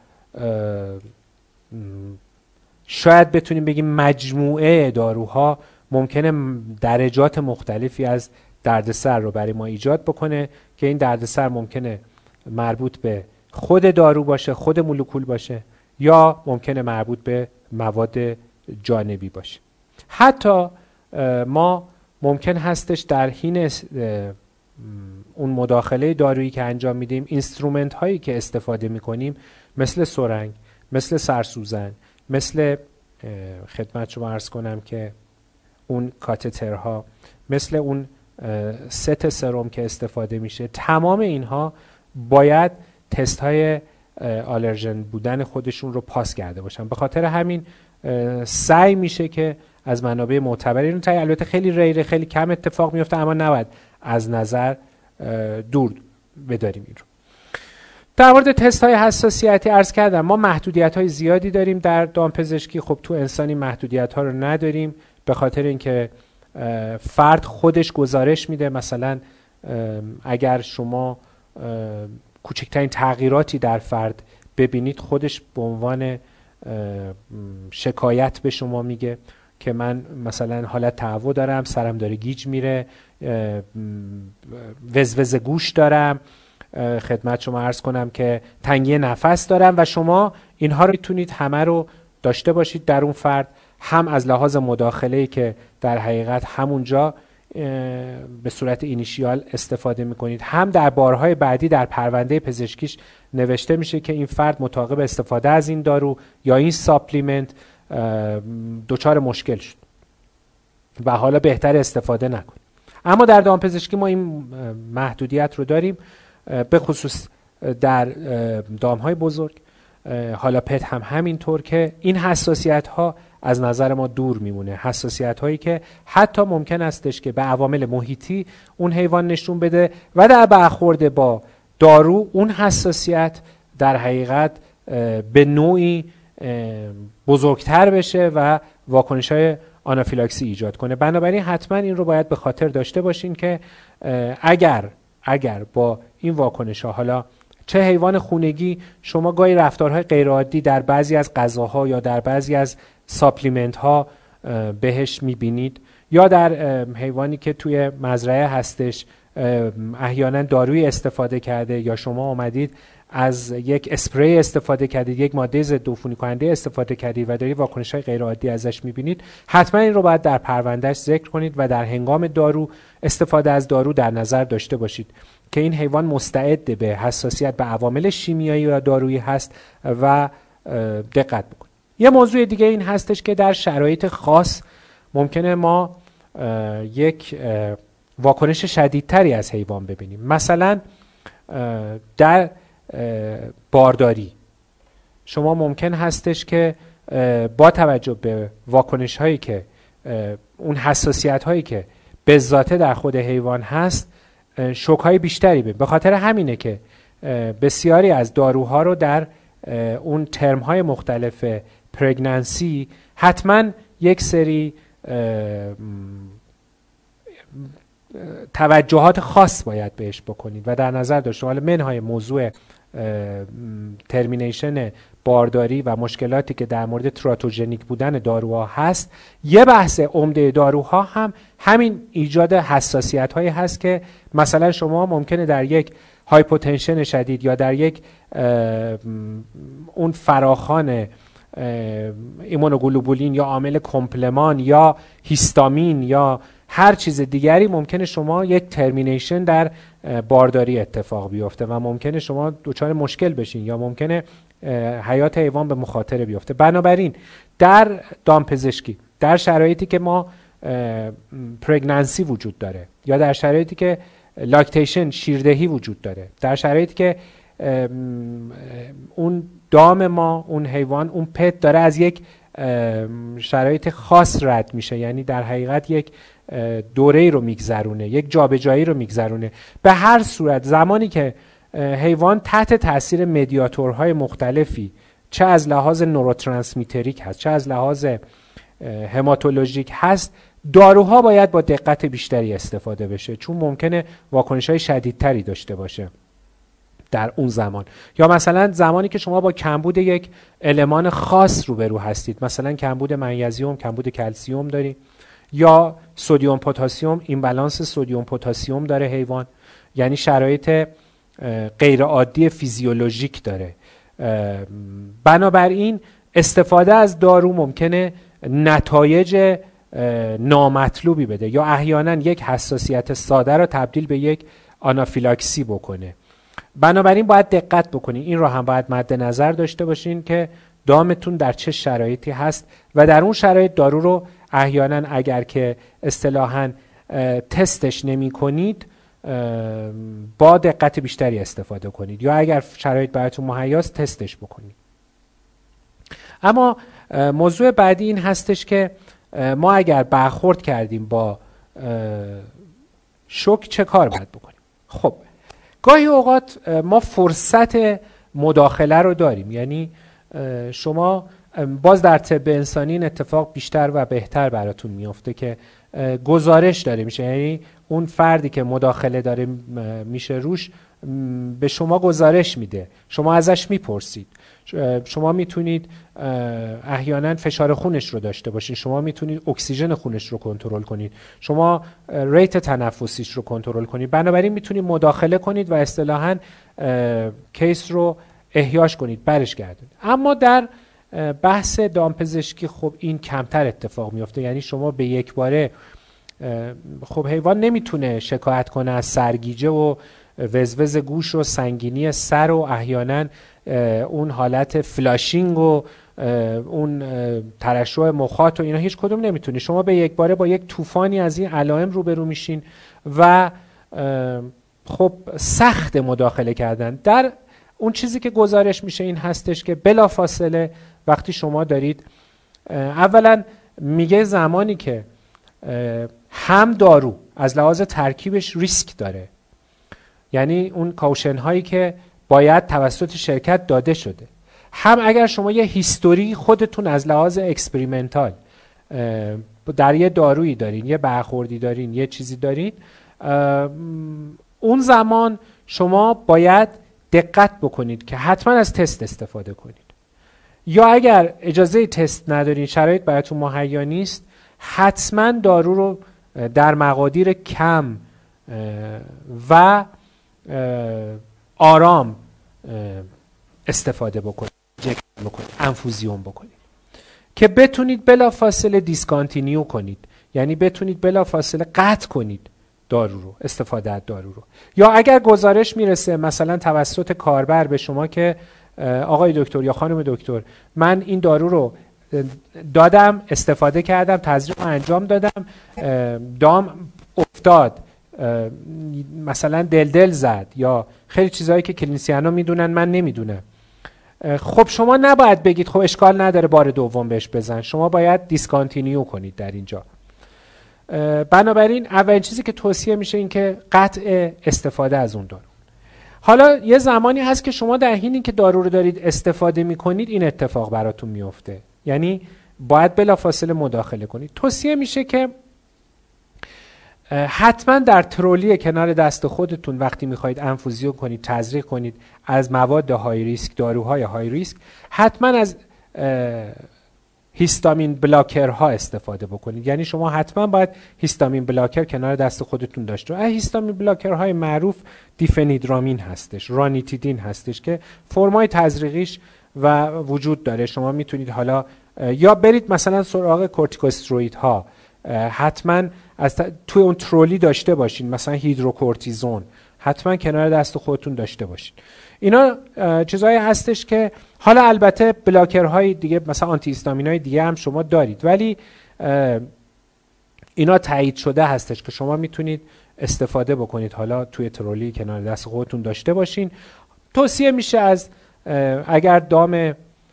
شاید بتونیم بگیم مجموعه داروها، ممکنه درجات مختلفی از دردسر رو برای ما ایجاد بکنه که این دردسر ممکنه مربوط به خود دارو باشه، خود مولکول باشه، یا ممکنه مربوط به مواد جانبی باشه. حتی ما ممکن هستش در حین اون مداخله دارویی که انجام میدیم اینسترومنت هایی که استفاده میکنیم مثل سرنگ، مثل سرسوزن، مثل خدمت شما عرض کنم که اون کاتترها، مثل اون ست سرم که استفاده میشه، تمام اینها باید تست های آلرژن بودن خودشون رو پاس کرده باشن. به خاطر همین سعی میشه که از منابع معتبری رو البته خیلی ریره، خیلی کم اتفاق میفته، اما نباید از نظر دور بداریم این رو. در مورد تست های حساسیتی عرض کردم ما محدودیت های زیادی داریم در دامپزشکی. خب تو انسانی محدودیت ها رو نداریم، به خاطر اینکه فرد خودش گزارش میده. مثلا اگر شما کوچکترین تغییراتی در فرد ببینید خودش به عنوان شکایت به شما میگه، که من مثلا حالت تهوع دارم، سرم داره گیج میره، وزوز گوش دارم، خدمت شما عرض کنم که تنگی نفس دارم و شما اینها رو میتونید همه رو داشته باشید در اون فرد، هم از لحاظ مداخله‌ای که در حقیقت همونجا به صورت اینیشیال استفاده میکنید، هم در بارهای بعدی در پرونده پزشکیش نوشته میشه که این فرد مطابق استفاده از این دارو یا این ساپلیمنت دچار مشکل شد و حالا بهتر استفاده نکنید. اما در دامپزشکی ما این محدودیت رو داریم، به خصوص در دامهای بزرگ، حالا پت هم همینطور، که این حساسیت ها از نظر ما دور میمونه. حساسیت هایی که حتی ممکن استش که به عوامل محیطی اون حیوان نشون بده و در برخورد با دارو اون حساسیت در حقیقت به نوعی بزرگتر بشه و واکنش های آنافیلاکسی ایجاد کنه. بنابراین حتما این رو باید به خاطر داشته باشین که اگر با این واکنش ها، حالا چه حیوان خونگی، شما گاهی رفتارهای غیرعادی در بعضی از غذاها یا در بعضی از ساپلیمنت ها بهش میبینید، یا در حیوانی که توی مزرعه هستش احیانا دارویی استفاده کرده، یا شما اومدید از یک اسپری استفاده کردید، یک ماده ضد عفونی کننده استفاده کردید و دارید واکنش‌های غیر عادی ازش می‌بینید، حتما این رو باید در پروندهش ذکر کنید و در هنگام دارو استفاده از دارو در نظر داشته باشید که این حیوان مستعد به حساسیت به عوامل شیمیایی یا دارویی هست و دقت بکنید. یه موضوع دیگه این هستش که در شرایط خاص ممکنه ما یک واکنش شدیدتری از حیوان ببینیم. مثلا در بارداری شما ممکن هستش که با توجه به واکنش هایی که اون حساسیت هایی که به ذاته در خود حیوان هست شوک های بیشتری ببینید. به خاطر همینه که بسیاری از داروها رو در اون ترم های مختلف پرگنانسی حتما یک سری توجهات خاص باید بهش بکنید و در نظر داشته. حالا منهای موضوع ترمینیشن بارداری و مشکلاتی که در مورد تراتوژنیک بودن داروها هست، یه بحث عمده داروها هم همین ایجاد حساسیت هایی هست که مثلا شما ممکنه در یک هایپوتنشن شدید یا در یک اون فراخوان ایمونوگلوبولین یا عامل کمپلمان یا هیستامین یا هر چیز دیگری ممکنه شما یک ترمینیشن در بارداری اتفاق بیفته و ممکنه شما دچار مشکل بشین یا ممکنه حیات حیوان به مخاطره بیفته. بنابراین در دامپزشکی در شرایطی که ما پرگنانسی وجود داره یا در شرایطی که لاکتیشن شیردهی وجود داره، در شرایطی که اون دام ما، اون حیوان، اون پت داره از یک شرایط خاص رد میشه، یعنی در حقیقت یک دوره‌ای رو میگذرونه، یک جابجایی رو میگذرونه، به هر صورت زمانی که حیوان تحت تاثیر مدیاتورهای مختلفی، چه از لحاظ نوروترانسمیتریک هست چه از لحاظ هماتولوژیک هست، داروها باید با دقت بیشتری استفاده بشه، چون ممکنه واکنش‌های شدیدتری داشته باشه در اون زمان. یا مثلا زمانی که شما با کمبود یک المان خاص روبرو هستید، مثلا کمبود منیزیم، کمبود کلسیم دارید، یا سدیم پتاسیم، این بالانس سدیم پتاسیم داره حیوان، یعنی شرایط غیر عادی فیزیولوژیک داره. بنابراین استفاده از دارو ممکنه نتایج نامطلوبی بده یا احیانا یک حساسیت ساده را تبدیل به یک آنافیلاکسی بکنه. بنابراین باید دقت بکنین، این رو هم باید مد نظر داشته باشین که دامتون در چه شرایطی هست و در اون شرایط دارو رو احیانا اگر که اصطلاحاً تستش نمی کنید با دقت بیشتری استفاده کنید، یا اگر شرایط براتون مهیاست تستش بکنید. اما موضوع بعدی این هستش که ما اگر برخورد کردیم با شوک چه کار باید بکنیم؟ خب گاهی اوقات ما فرصت مداخله رو داریم، یعنی شما باز در طب انسانی این اتفاق بیشتر و بهتر براتون میفته که گزارش داره میشه، یعنی اون فردی که مداخله داره میشه روش به شما گزارش میده، شما ازش میپرسید. شما میتونید احیانا فشار خونش رو داشته باشید، شما میتونید اکسیژن خونش رو کنترل کنید، شما ریت تنفسیش رو کنترل کنید. بنابراین میتونید مداخله کنید و اصطلاحاً کیس رو احیاش کنید، برش گردونید. اما در بحث دامپزشکی خب این کمتر اتفاق میفته، یعنی شما به یک باره خب حیوان نمیتونه شکایت کنه از سرگیجه و وزوز گوش و سنگینی سر و احیانا اون حالت فلاشینگ و اون ترشح مخاط و اینا، هیچ کدوم نمیتونه. شما به یک باره با یک طوفانی از این علائم روبرو میشین و خب سخت مداخله کردن. در اون چیزی که گزارش میشه این هستش که بلافاصله وقتی شما دارید، اولا میگه زمانی که هم دارو از لحاظ ترکیبش ریسک داره، یعنی اون کاوشن هایی که باید توسط شرکت داده شده، هم اگر شما یه هیستوری خودتون از لحاظ اکسپریمنتال در یه دارویی دارین، یه برخوردی دارین، یه چیزی دارین، اون زمان شما باید دقت بکنید که حتما از تست استفاده کنید، یا اگر اجازه تست ندارین، شرایط براتون مهیا نیست، حتما دارو رو در مقادیر کم و آرام استفاده بکنید، انفوزیون بکنید که بتونید بلافاصله دیسکانتینیو کنید، یعنی بتونید بلافاصله قطع کنید دارو رو، استفاده از دارو رو. یا اگر گزارش میرسه مثلا توسط کاربر به شما که آقای دکتر یا خانم دکتر، من این دارو رو دادم، استفاده کردم، تزریق رو انجام دادم، دام افتاد، مثلا دل زد، یا خیلی چیزهایی که کلینیسیانا میدونن من نمیدونم، خب شما نباید بگید خب اشکال نداره بار دوم بهش بزن، شما باید دیسکانتینیو کنید در اینجا. بنابراین اولین چیزی که توصیه میشه این که قطع استفاده از اون دارو. حالا یه زمانی هست که شما در حینی که دارو رو دارید استفاده میکنید این اتفاق براتون میفته، یعنی باید بلافاصله مداخله کنید. توصیه میشه که حتما در ترولی کنار دست خودتون وقتی میخواید انفوزیون کنید، تزریق کنید از مواد های ریسک، داروهای های ریسک، حتما از هیستامین بلاکرها استفاده بکنید. یعنی شما حتما باید هیستامین بلاکر کنار دست خودتون داشته. هیستامین بلاکرهای معروف دیفنیدرامین هستش، رانیتیدین هستش که فرمای تزریقیش و وجود داره. شما میتونید حالا یا برید مثلا سراغ کورتیکوستروئیدها، حتما توی اون ترولی داشته باشین، مثلا هیدروکورتیزون حتما کنار دست خودتون داشته باشین. اینا چیزایی هستش که حالا البته بلاکرهای دیگه مثلا آنتی هیستامینای دیگه هم شما دارید، ولی اینا تایید شده هستش که شما میتونید استفاده بکنید، حالا توی ترولی کنار دست خودتون داشته باشین. توصیه میشه از اگر دام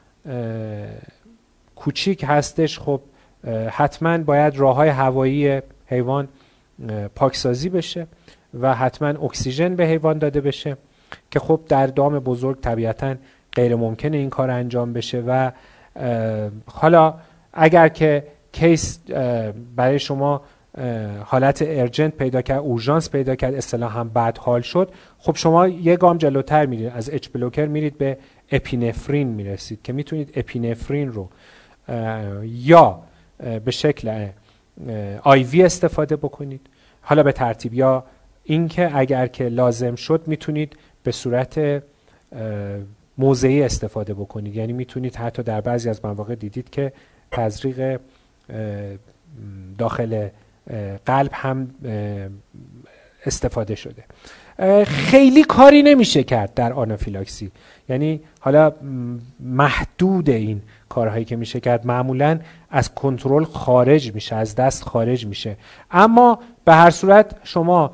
کوچیک هستش، خب حتما باید راههای هوایی حیوان پاکسازی بشه و حتما اکسیژن به حیوان داده بشه که خب در دام بزرگ طبیعتا غیر ممکنه این کار انجام بشه. و حالا اگر که کیس برای شما حالت ارجنت پیدا کرد، اورژانس پیدا کرد، اصطلاحاً بد حال شد، خب شما یه گام جلوتر میرید، از اچ بلوکر میرید به اپینفرین میرسید که میتونید اپینفرین رو یا به شکل آیوی استفاده بکنید، حالا به ترتیب، یا اینکه اگر که لازم شد میتونید به صورت موضعی استفاده بکنید، یعنی میتونید حتی در بعضی از مواقع دیدید که تزریق داخل قلب هم استفاده شده. خیلی کاری نمیشه کرد در آنافیلاکسی، یعنی حالا محدود این کارهایی که میشه کرد، معمولا از کنترل خارج میشه، از دست خارج میشه. اما به هر صورت شما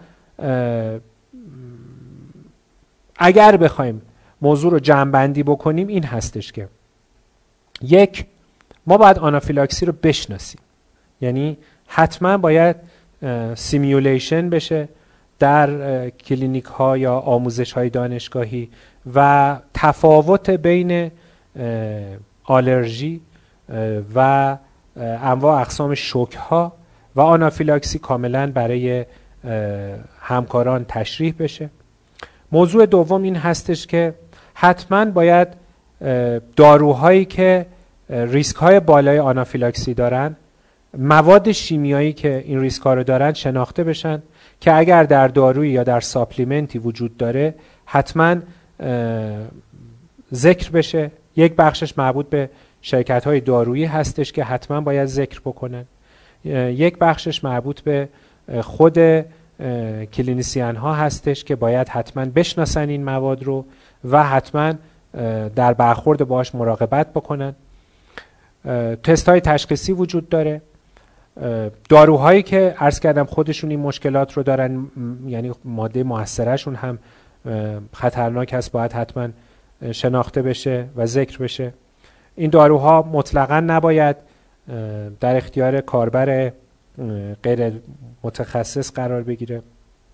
اگر بخوایم موضوع رو جمع‌بندی بکنیم این هستش که یک، ما باید آنافیلاکسی رو بشناسیم، یعنی حتما باید سیمیولیشن بشه در کلینیک ها یا آموزش های دانشگاهی و تفاوت بین آلرژی و انواع اقسام شوک ها و آنافیلاکسی کاملا برای همکاران تشریح بشه. موضوع دوم این هستش که حتما باید داروهایی که ریسک های بالای آنافیلاکسی دارن، مواد شیمیایی که این ریسک ها رو دارن شناخته بشن که اگر در دارویی یا در ساپلیمنتی وجود داره حتما ذکر بشه. یک بخشش مربوط به شرکت های دارویی هستش که حتما باید ذکر بکنن، یک بخشش مربوط به خود کلینیسیان ها هستش که باید حتما بشناسن این مواد رو و حتما در برخورد باهاش مراقبت بکنن. تست های تشخیصی وجود داره. داروهایی که عرض کردم خودشون این مشکلات رو دارن، یعنی ماده مؤثره‌شون هم خطرناک هست، باید حتما شناخته بشه و ذکر بشه. این داروها مطلقاً نباید در اختیار کاربر غیر متخصص قرار بگیره.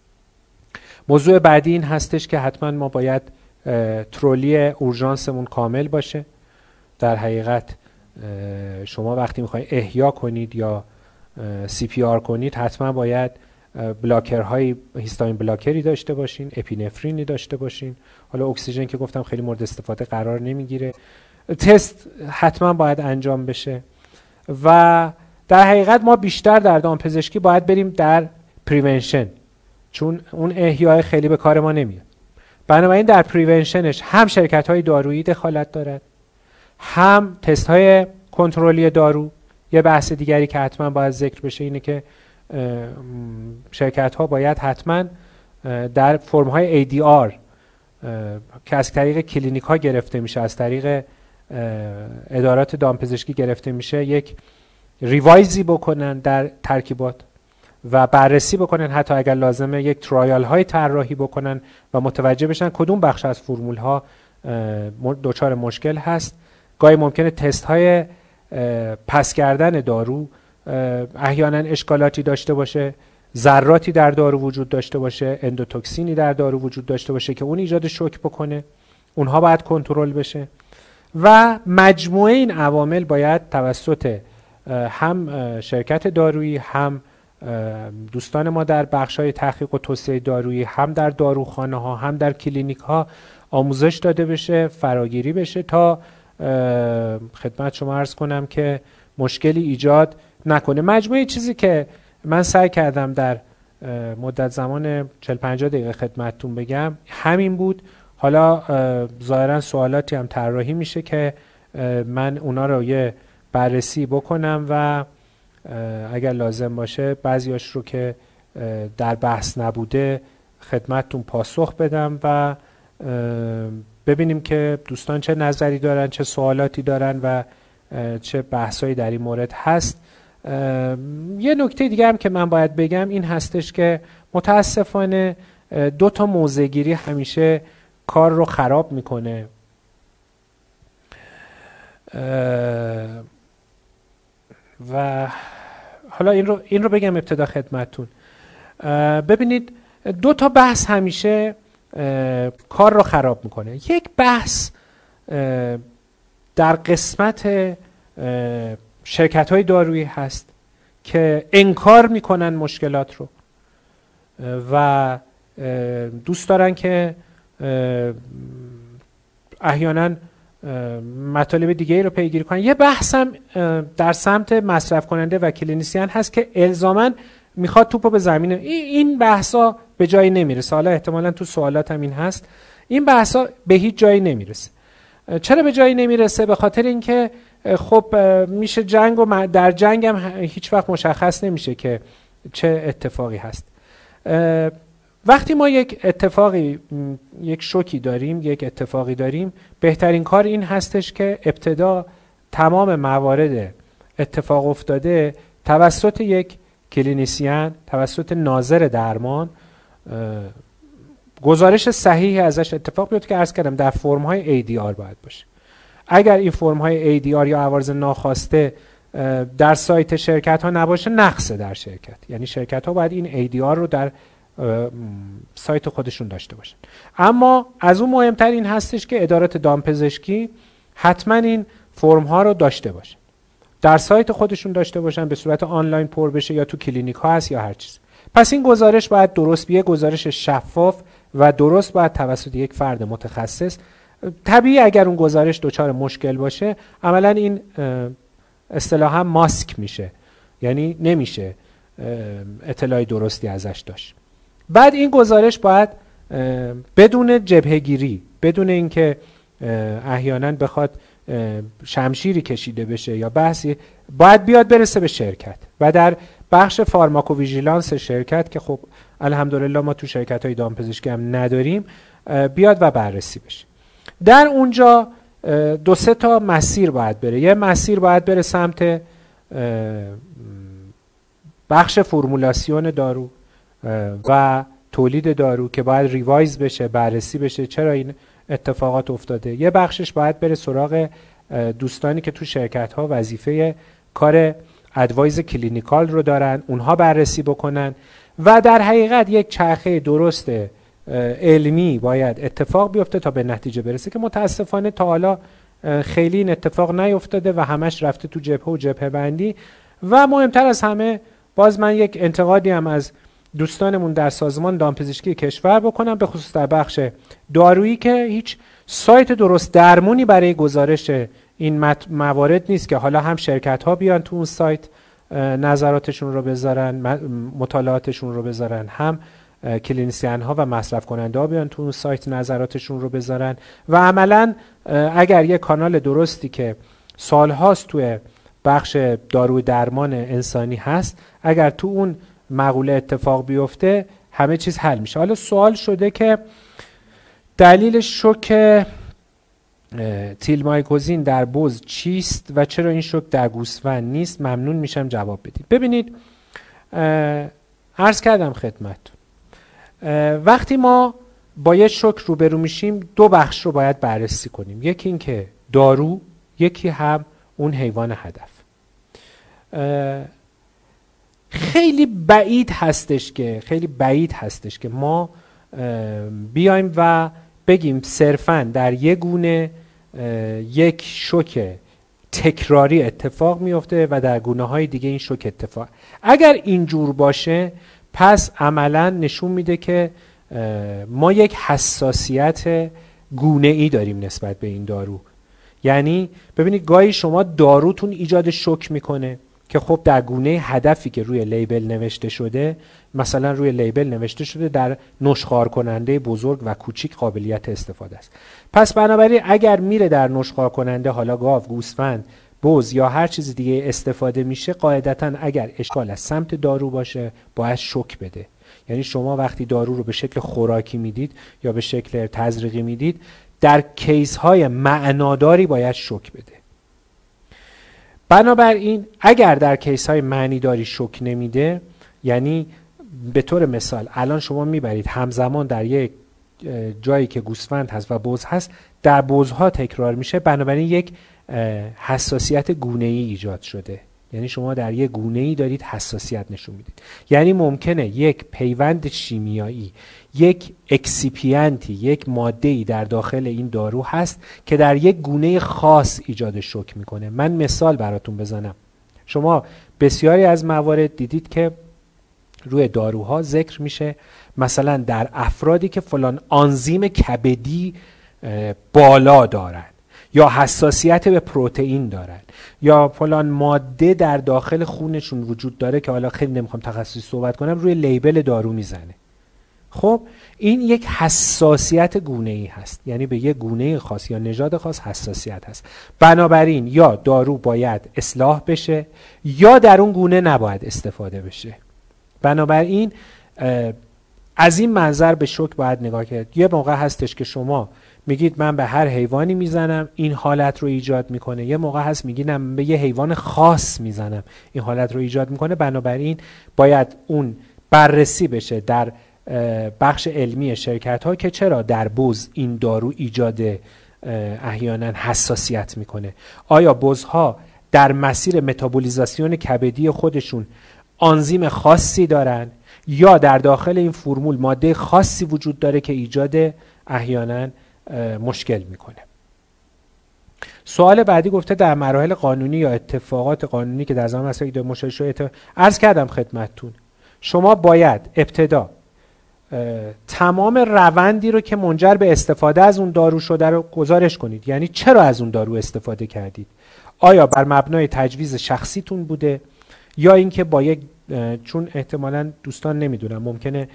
موضوع بعدی این هستش که حتما ما باید ترولی اورژانسمون کامل باشه. در حقیقت شما وقتی میخواید احیا کنید یا CPR کنید حتما باید بلاکرهای هیستامین بلاکری داشته باشین، اپینفرینی داشته باشین. حالا اکسیژن که گفتم خیلی مورد استفاده قرار نمیگیره. تست حتما باید انجام بشه و در حقیقت ما بیشتر در دامپزشکی باید بریم در پریونشن، چون اون احیاء خیلی به کار ما نمیاد. بنابراین در پریونشنش هم شرکت های دارویی دخالت دارد، هم تست های کنترلی دارو. یه بحث دیگری که حتما باید ذکر بشه اینه که شرکت ها باید حتما در فرم های ADR که از طریق کلینیک ها گرفته میشه، از طریق ادارات دامپزشکی گرفته میشه، یک ریوایزی بکنن در ترکیبات و بررسی بکنن، حتی اگر لازمه یک ترایال های طراحی بکنن و متوجه بشن کدوم بخش از فرمول ها دچار مشکل هست. گاهی ممکنه تست های پس کردن دارو احیانا اشکالاتی داشته باشه، ذراتی در دارو وجود داشته باشه، اندوتوکسینی در دارو وجود داشته باشه که اون ایجاد شوک بکنه. اونها باید کنترل بشه و مجموعه این عوامل باید توسط هم شرکت دارویی، هم دوستان ما در بخش‌های تحقیق و توسعه دارویی، هم در داروخانه ها، هم در کلینیک ها آموزش داده بشه، فراگیری بشه تا خدمت شما عرض کنم که مشکلی ایجاد نکنه. مجموعه چیزی که من سعی کردم در مدت زمان 40-50 دقیقه خدمتتون بگم همین بود. حالا ظاهرا سوالاتی هم طراحی میشه که من اونا رو یه بررسی بکنم و اگر لازم باشه بعضیاش رو که در بحث نبوده خدمتتون پاسخ بدم و ببینیم که دوستان چه نظری دارن، چه سوالاتی دارن و چه بحثایی در این مورد هست. یه نکته دیگه هم که من باید بگم این هستش که متاسفانه 2 موضع‌گیری همیشه کار رو خراب میکنه. و حالا این رو بگم ابتدا خدمتتون. ببینید 2 بحث همیشه کار رو خراب میکنه. یک بحث در قسمت شرکت های دارویی هست که انکار میکنن مشکلات رو و دوست دارن که احیانا مطالب دیگه رو پیگیری کنن. یه بحث هم در سمت مصرف کننده و کلینیسیان هست که الزاماً میخواد توپو به زمین. این بحثا به جایی نمیرسه. حالا احتمالاً تو سوالات هم این هست. این بحثا به هیچ جایی نمیرسه. چرا به جایی نمیرسه؟ به خاطر اینکه خب میشه جنگ و در جنگ هم هیچ وقت مشخص نمیشه که چه اتفاقی هست. وقتی ما یک شوکی داریم، یک اتفاقی داریم، بهترین کار این هستش که ابتدا تمام موارد اتفاق افتاده توسط یک کلینیسیان، توسط ناظر درمان گزارش صحیحی ازش اتفاق بیفته که عرض کردم در فرم‌های ADR باید باشه. اگر این فرم‌های ADR یا عوارض ناخواسته در سایت شرکت ها نباشه نقصه در شرکت، یعنی شرکت ها باید این ADR رو در سایت خودشون داشته باشن. اما از اون مهمتر این هستش که ادارات دامپزشکی حتما این فرم ها رو داشته باشن در سایت خودشون داشته باشن، به صورت آنلاین پر بشه یا تو کلینیک ها هست یا هر چیز. پس این گزارش باید درست بیه، گزارش شفاف و درست باید توسط یک فرد متخصص. طبیعی اگر اون گزارش دچار مشکل باشه عملا این اصطلاحا ماسک میشه، یعنی نمیشه اطلاع درستی ازش داشت. بعد این گزارش باید بدون جبهه‌گیری، بدون اینکه احیانا بخواد شمشیری کشیده بشه یا بحثی، باید بیاد برسه به شرکت و در بخش فارماکوویژیلانس شرکت که خب الحمدلله ما تو شرکت‌های دامپزشکی هم نداریم، بیاد و بررسی بشه. در اونجا 2-3 تا مسیر باید بره. یه مسیر باید بره سمت بخش فرمولاسیون دارو و تولید دارو که باید ریوایز بشه، بررسی بشه چرا این اتفاقات افتاده. یه بخشش باید بره سراغ دوستانی که تو شرکت ها وظیفه کار ادوایز کلینیکال رو دارن، اونها بررسی بکنن و در حقیقت یک چرخه درست علمی باید اتفاق بیفته تا به نتیجه برسه که متاسفانه تا حالا خیلی این اتفاق نیفتاده و همش رفته تو جبهه و جبهه بندی. و مهمتر از همه باز من یک انتقادی هم از دوستانمون در سازمان دامپزشکی کشور بکنم، به خصوص در بخش دارویی که هیچ سایت درست درمونی برای گزارش این موارد نیست که حالا هم شرکت ها بیان تو اون سایت نظراتشون رو بذارن، مطالعاتشون رو بذارن، هم کلینیسیان ها و مصرف کننده ها بیان تو اون سایت نظراتشون رو بذارن و عملا اگر یک کانال درستی که سالهاست توی بخش دارو درمان انسانی هست، اگر تو اون مقوله اتفاق بیفته همه چیز حل میشه. حالا سوال شده که دلیل شوک تیلمایکوزین در بز چیست و چرا این شوک در گوسفند نیست؟ ممنون میشم جواب بدید. ببینید عرض کردم خدمتتون، وقتی ما با یه شوک روبرو میشیم 2 بخش رو باید بررسی کنیم، یکی این که دارو، یکی هم اون حیوان هدف. خیلی بعید هستش که ما بیایم و بگیم صرفاً در یک گونه یک شوک تکراری اتفاق میفته و در گونه های دیگه این شوک اتفاق. اگر اینجور باشه پس عملاً نشون میده که ما یک حساسیت گونه ای داریم نسبت به این دارو. یعنی ببینید گاهی شما داروتون ایجاد شوک میکنه که خب در گونه هدفی که روی لیبل نوشته شده، مثلا روی لیبل نوشته شده در نشخوار کننده بزرگ و کوچیک قابلیت استفاده است. پس بنابراین اگر میره در نشخوار کننده، حالا گاو، گوسفند، بز یا هر چیز دیگه استفاده میشه، قاعدتاً اگر اشکال از سمت دارو باشه باید شوک بده. یعنی شما وقتی دارو رو به شکل خوراکی میدید یا به شکل تزریقی میدید، در کیس های معناداری باید شوک بده. بنابراین اگر در کیس های معنی داری شوک نمیده، یعنی به طور مثال الان شما میبرید همزمان در یک جایی که گوسفند هست و بز هست، در بزها تکرار میشه، بنابراین یک حساسیت گونه‌ای ایجاد شده. یعنی شما در یک گونه‌ای دارید حساسیت نشون میدید. یعنی ممکنه یک پیوند شیمیایی، یک اکسیپینتی، یک ماده‌ای در داخل این دارو هست که در یک گونه خاص ایجاد شوک میکنه. من مثال براتون بزنم. شما بسیاری از موارد دیدید که روی داروها ذکر میشه مثلا در افرادی که فلان آنزیم کبدی بالا دارن یا حساسیت به پروتئین دارن یا فلان ماده در داخل خونشون وجود داره که حالا خیلی نمیخوام تخصصی صحبت کنم، روی لیبل دارو میزنه. خب این یک حساسیت گونه‌ای هست، یعنی به یک گونه خاص یا نژاد خاص حساسیت هست. بنابراین یا دارو باید اصلاح بشه یا در اون گونه نباید استفاده بشه. بنابراین از این منظر به شوک باید نگاه کرد. یه موقع هستش که شما میگید من به هر حیوانی میزنم این حالت رو ایجاد میکنه، یه موقع هست میگید من به یه حیوان خاص میزنم این حالت رو ایجاد میکنه. بنابراین باید اون بررسی بشه در بخش علمی شرکت ها که چرا در بز این دارو ایجاد احیانا حساسیت میکنه. آیا بزها در مسیر متابولیزاسیون کبدی خودشون آنزیم خاصی دارن یا در داخل این فرمول ماده خاصی وجود داره که ایجاد احیانا مشکل میکنه. سوال بعدی گفته در مراحل قانونی یا اتفاقات قانونی که در زمان مسائل مشاهده شده، عرض کردم خدمتتون شما باید ابتدا تمام روندی رو که منجر به استفاده از اون دارو شده رو گزارش کنید. یعنی چرا از اون دارو استفاده کردید؟ آیا بر مبنای تجویز شخصیتون بوده یا اینکه با یک چون احتمالاً دوستان نمیدونم ممکنه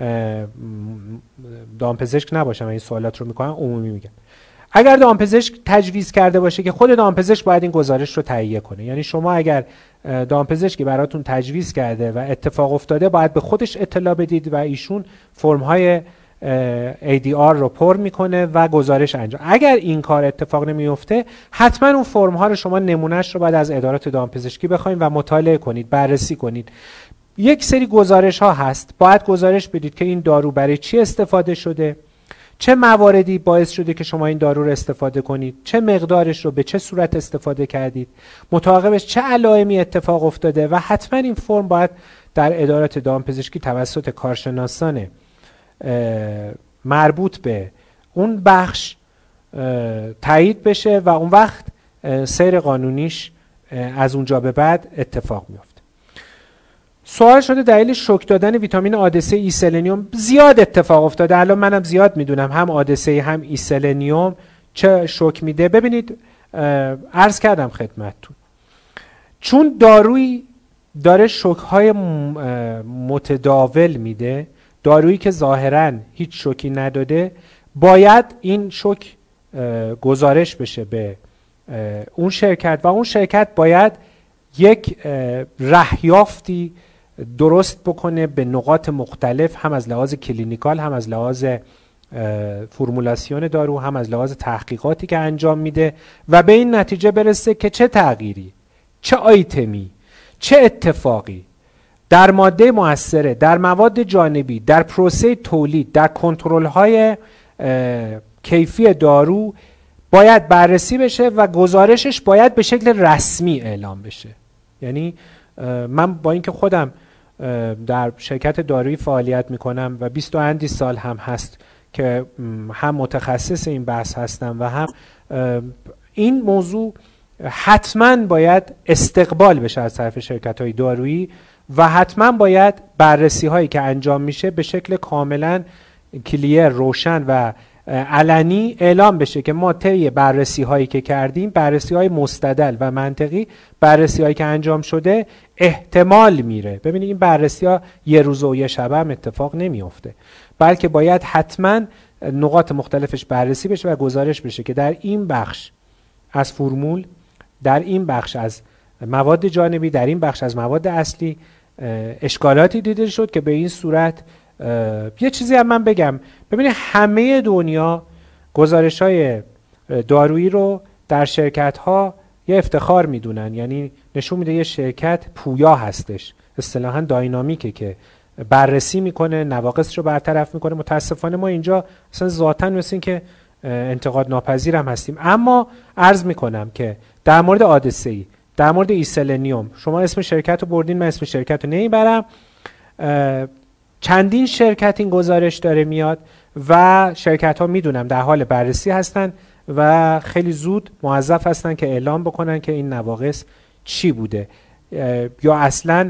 دامپزشک نباشم این سوالات رو میکنم عمومی میگم. اگر دامپزشک تجویز کرده باشه که خود دامپزشک باید این گزارش رو تهیه کنه. یعنی شما اگر دامپزشکی براتون تجویز کرده و اتفاق افتاده باید به خودش اطلاع بدید و ایشون فرم‌های ADR رو پر میکنه و گزارش انجام. اگر این کار اتفاق نمیفته حتما اون فرم‌ها رو شما نمونهش رو باید از ادارات دامپزشکی بخواید و مطالعه کنید، بررسی کنید. یک سری گزارش ها هست، باید گزارش بدید که این دارو برای چی استفاده شده، چه مواردی باعث شده که شما این دارو رو استفاده کنید، چه مقدارش رو به چه صورت استفاده کردید، متعاقبش چه علائمی اتفاق افتاده و حتما این فرم باید در ادارات دامپزشکی توسط کارشناسان مربوط به اون بخش تایید بشه و اون وقت سیر قانونیش از اونجا به بعد اتفاق میفته. سوال شده دلیل شوک دادن ویتامین آدسه ای سلنیوم. زیاد اتفاق افتاده، الان منم زیاد میدونم هم آدسه هم ای سلنیوم چه شوک میده. ببینید عرض کردم خدمتتون چون دارویی داره شوک های متداول میده، دارویی که ظاهراً هیچ شوکی نداده، باید این شوک گزارش بشه به اون شرکت و اون شرکت باید یک رهیافتی درست بکنه به نقاط مختلف، هم از لحاظ کلینیکال، هم از لحاظ فرمولاسیون دارو، هم از لحاظ تحقیقاتی که انجام میده و به این نتیجه برسه که چه تغییری، چه آیتمی، چه اتفاقی در ماده مؤثره، در مواد جانبی، در پروسه تولید، در کنترل های کیفی دارو باید بررسی بشه و گزارشش باید به شکل رسمی اعلام بشه. یعنی من با اینکه خودم در شرکت دارویی فعالیت میکنم و 20 اندی سال هم هست که هم متخصص این بحث هستم و هم این موضوع حتما باید استقبال بشه از طرف شرکت های دارویی و حتما باید بررسی هایی که انجام میشه به شکل کاملا کلیر، روشن و علنی اعلام بشه که ما طی بررسی هایی که کردیم، بررسی های مستدل و منطقی، بررسی هایی که انجام شده احتمال میره. ببینید این بررسی ها یه روز و یه شب هم اتفاق نمیفته، بلکه باید حتما نقاط مختلفش بررسی بشه و گزارش بشه که در این بخش از فرمول، در این بخش از مواد جانبی، در این بخش از مواد اصلی اشکالاتی دیده شد که به این صورت یه چیزی هم من بگم. ببینید همه دنیا گزارش های دارویی رو در شرکت ها یه افتخار میدونن، یعنی نشون میده یه شرکت پویا هستش، اصطلاحاً داینامیکه که بررسی میکنه، نواقص رو برطرف میکنه. متاسفانه ما اینجا اصلا ذاتاً مثل این که انتقاد ناپذیر هم هستیم. اما عرض میکنم که در مورد آدسه‌ای، در مورد ایسلنیوم، شما اسم شرکت رو بردین، من اسم شرکت رو نمیبرم، چندین شرکت این گزارش داره میاد و شرکت ها میدونم در حال بررسی هستن و خیلی زود موظف هستن که اعلام بکنن که این نواقص چی بوده یا اصلا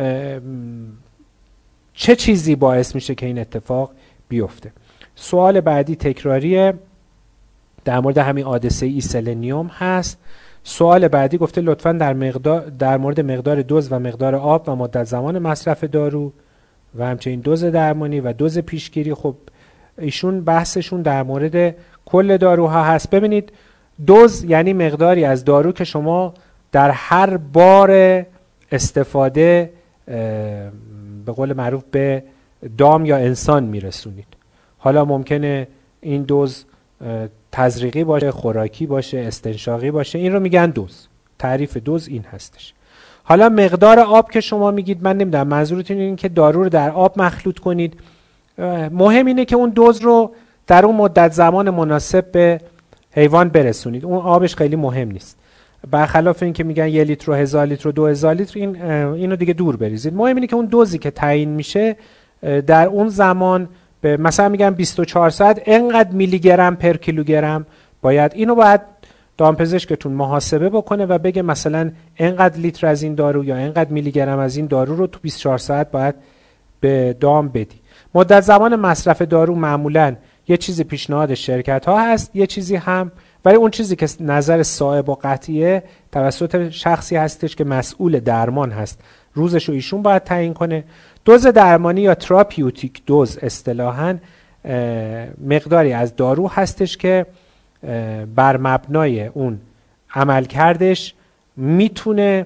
چه چیزی باعث میشه که این اتفاق بیفته. سوال بعدی تکراریه، در مورد همین آدسه ای سلنیوم هست. سوال بعدی گفته لطفاً در مورد مقدار دوز و مقدار آب و مدت زمان مصرف دارو و همچنین دوز درمانی و دوز پیشگیری. خب ایشون بحثشون در مورد کل داروها هست. ببینید دوز یعنی مقداری از دارو که شما در هر بار استفاده به قول معروف به دام یا انسان میرسونید. حالا ممکنه این دوز تزریقی باشه، خوراکی باشه، استنشاقی باشه، این رو میگن دوز. تعریف دوز این هستش. حالا مقدار آب که شما میگید، من نمیدونم منظورتون اینه که دارو رو در آب مخلوط کنید. مهم اینه که اون دوز رو در اون مدت زمان مناسب به حیوان برسونید. اون آبش خیلی مهم نیست، برخلاف این که میگن 1 لیتر و 1000 لیتر و 2000 لیتر، اینو دیگه دور بریزید. مهم اینه که اون دوزی که تعیین میشه در اون زمان به مثلا میگن 24 ساعت انقدر میلی گرم پر کیلوگرم باید، اینو باید دامپزشکتون محاسبه بکنه و بگه مثلا اینقدر لیتر از این دارو یا اینقدر میلی گرم از این دارو رو تو 24 ساعت باید به دام بدی. مدت زمان مصرف دارو معمولا یه چیزی پیشنهاد شرکت ها هست، یه چیزی هم، ولی اون چیزی که نظر صائب و قطعیه توسط شخصی هستش که مسئول درمان هست، روزش رو ایشون باید تعیین کنه. دوز درمانی یا تراپیوتیک دوز اصطلاحاً مقداری از دارو هستش که بر مبنای اون عملکردش میتونه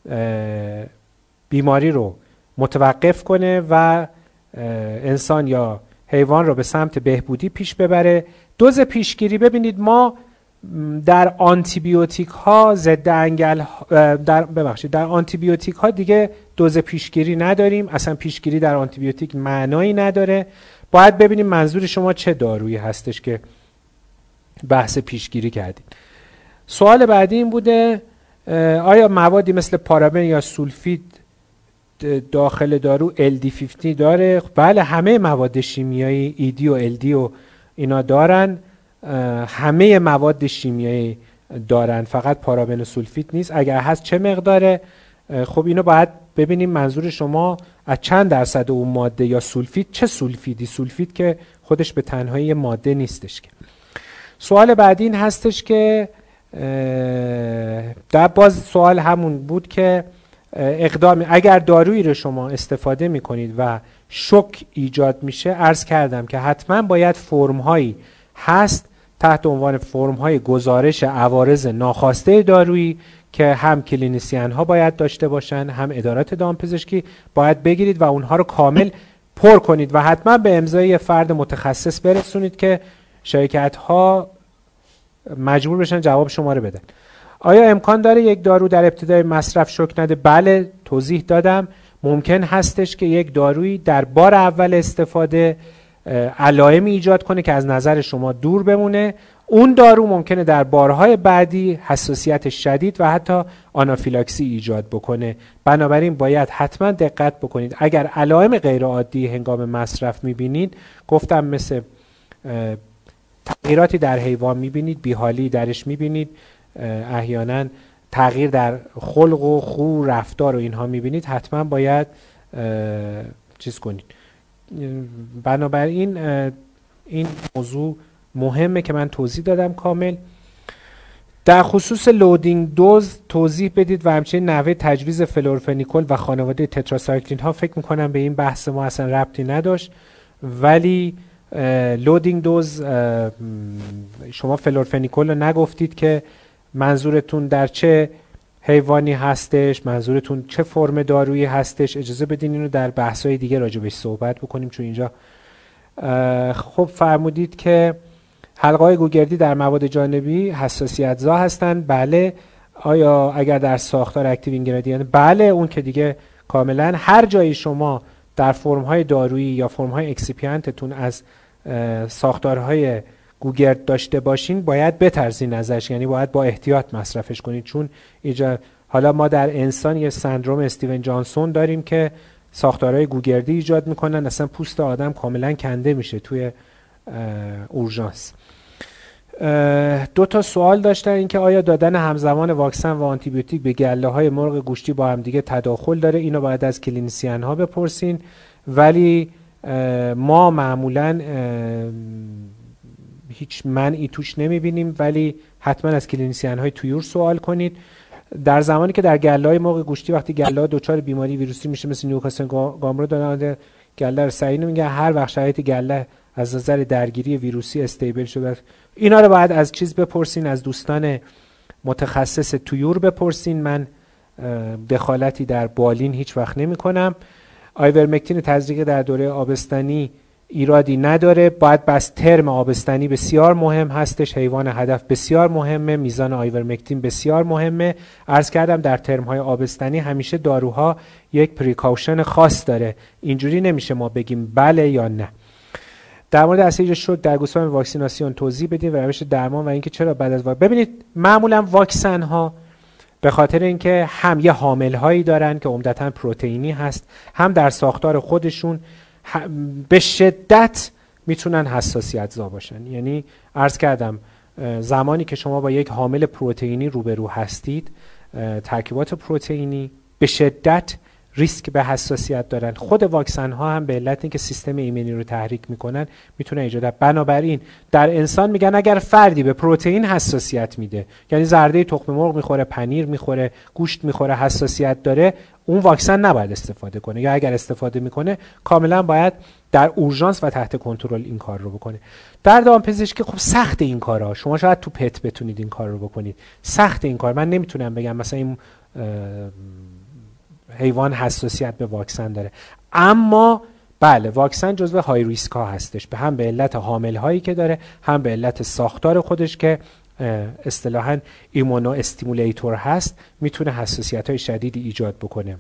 بیماری رو متوقف کنه و انسان یا حیوان رو به سمت بهبودی پیش ببره. دوز پیشگیری، ببینید ما در آنتیبیوتیک ها ضد انگل در آنتیبیوتیک ها دیگه دوز پیشگیری نداریم، اصلا پیشگیری در آنتیبیوتیک معنایی نداره. باید ببینیم منظور شما چه دارویی هستش که بحث پیشگیری کردیم. سوال بعدی این بوده آیا موادی مثل پارابن یا سولفید داخل دارو LD50 داره؟ بله، همه مواد شیمیایی ED و LD و اینا دارن، همه مواد شیمیایی دارن، فقط پارابن و سولفید نیست. اگر هست چه مقداره؟ خب اینو باید ببینیم منظور شما از چند درصد اون ماده، یا سولفید چه سولفیدی؟ سولفید که خودش به تنهایی ماده نیستش که. سوال بعدی این هستش که در باز سوال همون بود که اگر دارویی رو شما استفاده میکنید و شوک ایجاد میشه، عرض کردم که حتما باید فرم‌هایی هست تحت عنوان فرم‌های گزارش عوارض ناخواسته دارویی که هم کلینیسیان ها باید داشته باشن، هم ادارات دامپزشکی باید بگیرید و اونها رو کامل پر کنید و حتما به امضای فرد متخصص برسونید که شرکت ها مجبور بشن جواب شما رو بدن. آیا امکان داره یک دارو در ابتدای مصرف شوک نده؟ بله، توضیح دادم. ممکن هستش که یک دارویی در بار اول استفاده علائمی ایجاد کنه که از نظر شما دور بمونه. اون دارو ممکنه در بارهای بعدی حساسیت شدید و حتی آنافیلاکسی ایجاد بکنه. بنابراین باید حتما دقت بکنید. اگر علائم غیر عادی هنگام مصرف میبینید، گفتم مثل تغییراتی در حیوان میبینید، بیحالی درش میبینید، احیانا تغییر در خلق و خو، رفتار و اینها میبینید، حتما باید چیز کنید. بنابراین این موضوع مهمه که من توضیح دادم کامل. در خصوص لودینگ دوز توضیح بدید و همچنین نحوه تجویز فلورفنیکول و خانواده تتراسایکلین ها. فکر میکنم به این بحث ما اصلا ربطی نداشت، ولی لودینگ دوز شما فلورفنیکول رو نگفتید که منظورتون در چه حیوانی هستش، منظورتون چه فرم دارویی هستش. اجازه بدین اینو در بحث‌های دیگه راجع بهش صحبت بکنیم، چون اینجا خب فرمودید که حلقه‌های گوگردی در مواد جانبی حساسیت زا هستند. بله. آیا اگر در ساختار اکتیو اینگریدینت؟ بله، اون که دیگه کاملا هر جایی شما در فرم‌های دارویی یا فرم‌های اکسیپینتتون از ساختارهای گوگرد داشته باشین باید بترسین ازش، یعنی باید با احتیاط مصرفش کنید. چون حالا ما در انسان یه سندروم استیون جانسون داریم که ساختارهای گوگردی ایجاد میکنن، اصلا پوست آدم کاملا کنده میشه توی اورژانس. 2 سوال داشتن، این که آیا دادن همزمان واکسن و آنتیبیوتیک به گله های مرغ گوشتی با هم دیگه تداخل داره؟ اینو باید از کلینیسیان ها بپرسین، ولی ما معمولا هیچ منعی توش نمیبینیم، ولی حتما از کلینیسیان های طیور سوال کنید. در زمانی که در گله های مرغ گوشتی وقتی گله ها دچار بیماری ویروسی میشه مثل نیوکاسل گامرو دارن گله رو سعی میگن، هر وقت شرایط گله از نظر درگیری ویروسی استیبل شده، اینا رو باید از چیز بپرسین، از دوستان متخصص طیور بپرسین. من دخالتی در بالین هیچ وقت نمی کنم. آیورمکتین تزریق در دوره آبستنی ایرادی نداره. باید بس ترم آبستنی بسیار مهم هستش، حیوان هدف بسیار مهمه، میزان آیورمکتین بسیار مهمه. عرض کردم در ترم های آبستنی همیشه داروها یک پریکاشن خاص داره، اینجوری نمیشه ما بگیم بله یا نه. در مورد اسید شوک در گوسفند واکسیناسیون توضیح بدید و روش درمان و اینکه چرا بعد از ببینید معمولا واکسن ها به خاطر اینکه هم یه حامل هایی دارن که عمدتاً پروتئینی هست، هم در ساختار خودشون به شدت میتونن حساسیت زا باشن. یعنی عرض کردم زمانی که شما با یک حامل پروتئینی روبرو هستید، ترکیبات پروتئینی به شدت ریسک به حساسیت دارن. خود واکسن ها هم به علت اینکه سیستم ایمنی رو تحریک میکنن میتونه ایجاد. بنابراین در انسان میگن اگر فردی به پروتئین حساسیت میده، یعنی زرده تخم مرغ میخوره، پنیر میخوره، گوشت میخوره، حساسیت داره، اون واکسن نباید استفاده کنه، یا اگر استفاده میکنه کاملا باید در اورژانس و تحت کنترل این کار رو بکنه. در دامپزشکی خب سخت این کارا، شما شاید تو پت بتونید این کار رو بکنید، سخت این کار. من نمیتونم بگم مثلا این حیوان حساسیت به واکسن داره، اما بله واکسن جزو های ریسک ها هستش، به هم به علت حامل هایی که داره، هم به علت ساختار خودش که اصطلاحاً ایمونو استیمولیتور هست، میتونه حساسیت های شدیدی ایجاد بکنه.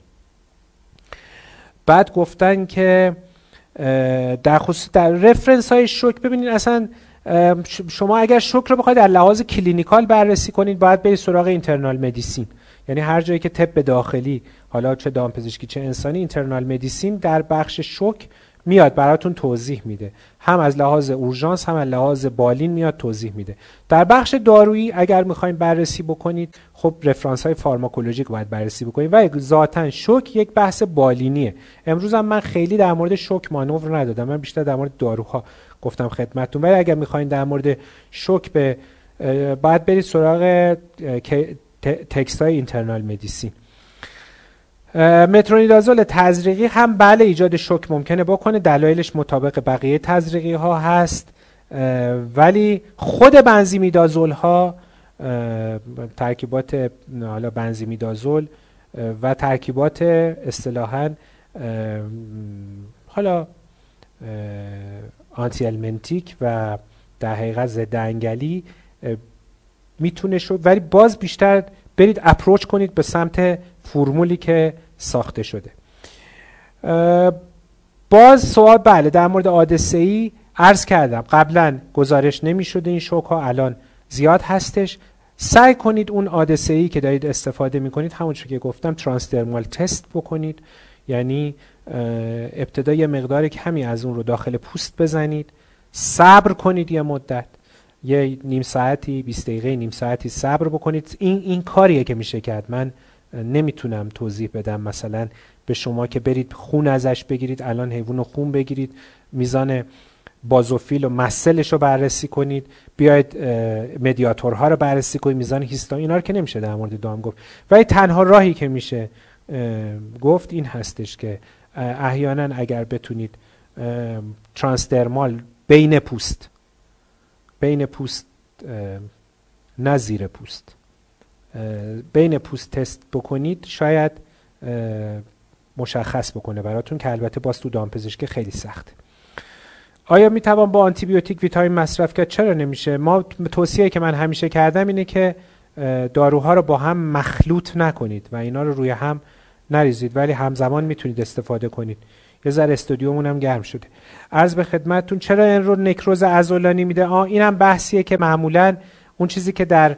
بعد گفتن که در خصوص در رفرنس های شوک، ببینید اصلا شما اگر شوک رو بخواید در لحاظ کلینیکال بررسی کنید باید برید سراغ اینترنال مدیسین، یعنی هر جایی که طب داخلی، حالا چه دامپزشکی چه انسانی، اینترنال مدیسین در بخش شوک میاد براتون توضیح میده، هم از لحاظ اورژانس هم از لحاظ بالین میاد توضیح میده. در بخش دارویی اگر میخواین بررسی بکنید خب رفرانس های فارماکولوژیک باید بررسی بکنید و ذاتاً شوک یک بحث بالینیه. امروز هم من خیلی در مورد شوک مانور ندادم، من بیشتر در مورد داروها گفتم خدمتتون، ولی اگر میخواین در مورد شوک باید برید سراغ تکست های اینترنال مدیسین. مترونیدازول تزریقی هم بله ایجاد شوک ممکنه بکنه، دلایلش مطابق بقیه تزریقی ها هست، ولی خود بنزیمیدازول ها، ترکیبات حالا بنزیمیدازول و ترکیبات اصطلاحاً حالا آنتی المنتیک و در حقیقت ضد انگلی میتونه شد، ولی باز بیشتر برید اپروچ کنید به سمت فرمولی که ساخته شده. باز سوال بله در مورد عادسه‌ای عرض کردم قبلا گزارش نمی‌شده این شوک ها، الان زیاد هستش. سعی کنید اون عادسه‌ای که دارید استفاده می‌کنید همونجوری که گفتم ترانسدرمال تست بکنید، یعنی ابتدا یه مقدار کمی از اون رو داخل پوست بزنید، صبر کنید یه مدت، یه نیم ساعتی 20 دقیقه نیم ساعتی صبر بکنید. این کاریه که میشه کرد. من نمیتونم توضیح بدم مثلا به شما که برید خون ازش بگیرید، الان حیوان خون بگیرید، میزان بازوفیل و مسلش رو بررسی کنید، بیاید مدیاتورها رو بررسی کنید، میزان هیستامین، اینا رو که نمیشه در مورد دام گفت. ولی تنها راهی که میشه گفت این هستش که احیانا اگر بتونید ترانسدرمال بین پوست نه زیر پوست، بین پوست تست بکنید شاید مشخص بکنه براتون، که البته باز تو دامپزشکی خیلی سخته. آیا میتوان با آنتی بیوتیک ویتامین مصرف کرد؟ چرا نمیشه؟ ما توصیه‌ای که من همیشه کردم اینه که داروها رو با هم مخلوط نکنید و اینا رو روی هم نریزید، ولی همزمان میتونید استفاده کنید. یه ذره استودیومون هم گرم شده. عرض به خدمتتون چرا این رو نکروز عضلانی میده؟ اینم بحثیه که معمولا اون چیزی که در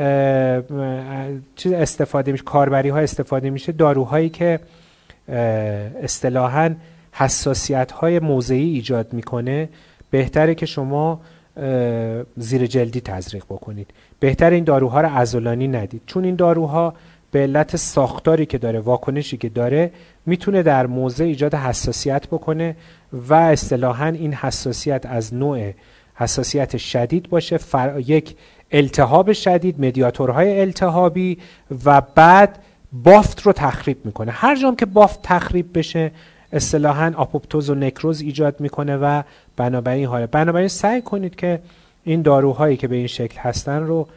چیز استفاده میشه، کاربری ها استفاده میشه، داروهایی که اصطلاحاً حساسیت های موضعی ایجاد میکنه، بهتره که شما زیر جلدی تزریق بکنید. بهتر این داروها رو عضلانی ندید، چون این داروها به علت ساختاری که داره، واکنشی که داره، میتونه در موضع ایجاد حساسیت بکنه و اصطلاحاً این حساسیت از نوع حساسیت شدید باشه، یک التهاب شدید، مدیاتورهای التهابی، و بعد بافت رو تخریب میکنه. هر جام که بافت تخریب بشه اصطلاحاً آپوپتوز و نکروز ایجاد میکنه و بنابراین سعی کنید که این داروهایی که به این شکل هستن رو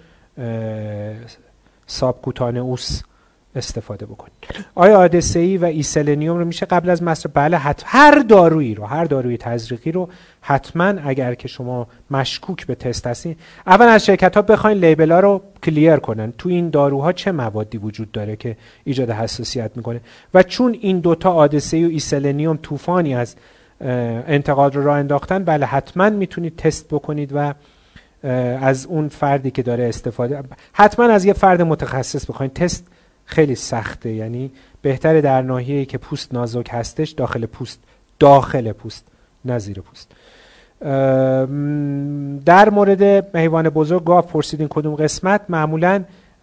سابکوتانئوس استفاده بکنید. آیا عادسه‌ای و ایسلنیوم رو میشه قبل از مصرف؟ بله، هر داروی تزریقی رو حتما اگر که شما مشکوک به تست هستین، اول از شرکت‌ها بخواین لیبل‌ها رو کلیر کنن تو این داروها چه موادی وجود داره که ایجاد حساسیت میکنه، و چون این دوتا عادسه‌ای و ایسلنیوم طوفانی از انتقاد رو راه انداختن، بله حتما میتونید تست بکنید و از اون فردی که داره استفاده، حتما از یه فرد متخصص بخواید. تست خیلی سخته، یعنی بهتره در ناحیه‌ای که پوست نازک هستش، داخل پوست نه زیر پوست. در مورد حیوان بزرگ گاو پرسیدین کدوم قسمت، معمولا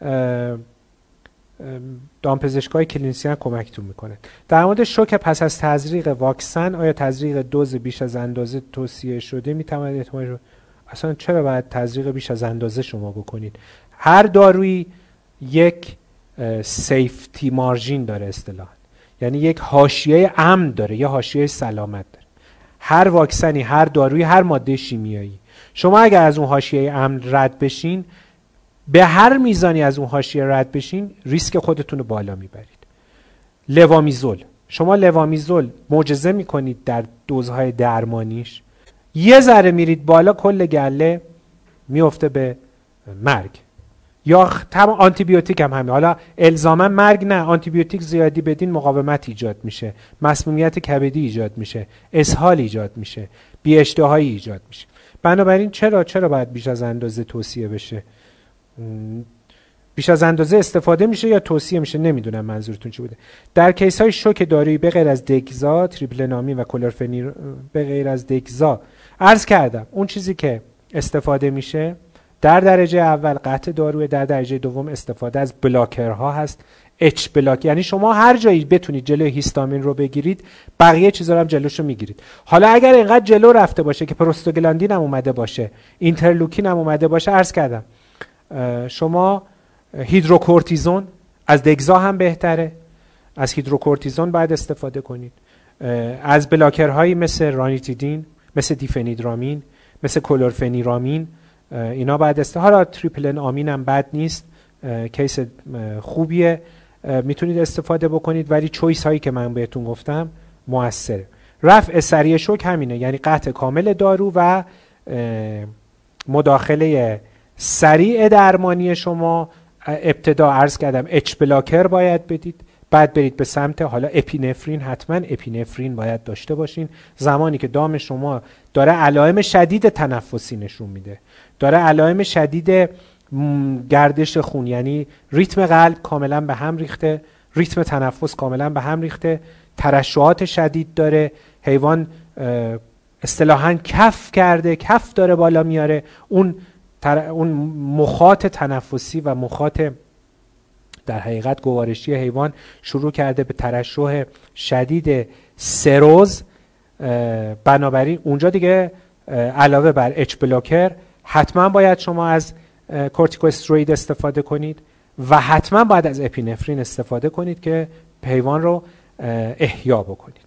دامپزشکای کلینیسیان کمکتون میکنه. در مورد شوک پس از تزریق واکسن، آیا تزریق دوز بیش از اندازه توصیه شده؟ میتواند احتمال اصلا چرا باید تزریق بیش از اندازه شما بکنید؟ هر دارویی یک سیفتی مارجین داره اصطلاحاً، یعنی یک حاشیه امن داره یا حاشیه سلامت داره. هر واکسنی، هر دارویی، هر ماده شیمیایی، شما اگر از اون حاشیه امن رد بشین، به هر میزانی از اون حاشیه رد بشین، ریسک خودتون رو بالا میبرید. لوامیزول، شما لوامیزول معجزه میکنید در دوزهای درمانیش، یه ذره میرید بالا کل گله میفته به مرگ. یا آنتی بیوتیک هم همین، حالا الزاما مرگ نه، آنتی بیوتیک زیادی بدین مقاومت ایجاد میشه، مسمومیت کبدی ایجاد میشه، اسهال ایجاد میشه، بی اشتهایی ایجاد میشه. بنابراین چرا باید بیش از اندازه توصیه بشه؟ بیش از اندازه استفاده میشه یا توصیه میشه؟ نمیدونم منظورتون چی بوده. در کیس های شوک دارویی به غیر از دگزا، تریپلنامین و کلورفنی، به غیر از دگزا عرض کردم اون چیزی که استفاده میشه در درجه اول قطع داروی، در درجه دوم استفاده از بلاکرها هست. اچ بلاک، یعنی شما هر جایی بتونید جلوی هیستامین رو بگیرید، بقیه چیزا رو هم جلوشو میگیرید. حالا اگر اینقدر جلو رفته باشه که پروستاگلاندین هم اومده باشه، اینترلوکین هم اومده باشه، عرض کردم شما هیدروکورتیزون از دگزا هم بهتره، از هیدروکورتیزون باید استفاده کنید. از بلاکرهایی مثل رانیتیدین، مثل دیفنیدرامین، مثل کلورفنیرامین، اینا باید حالا تریپلن آمین هم بد نیست، کیس خوبیه، میتونید استفاده بکنید، ولی چویس هایی که من بهتون گفتم موثره. رفع سریع شوک همینه، یعنی قطع کامل دارو و مداخله سریع درمانی شما. ابتدا عرض کردم اچ بلاکر باید بدید، بعد برید به سمت حالا اپینفرین. حتما اپینفرین باید داشته باشین زمانی که دام شما داره علائم شدید تنفسی نشون میده، داره علائم شدید گردش خون، یعنی ریتم قلب کاملا به هم ریخته، ریتم تنفس کاملا به هم ریخته، ترشحات شدید داره، حیوان اصطلاحاً کف کرده، کف داره بالا میاره، اون مخاط تنفسی و مخاط در حقیقت گوارشی حیوان شروع کرده به ترشح شدید سروز. بنابراین اونجا دیگه علاوه بر اچ بلاکر حتما باید شما از کورتیکواستروئید استفاده کنید و حتما باید از اپینفرین استفاده کنید که حیوان رو احیا بکنید.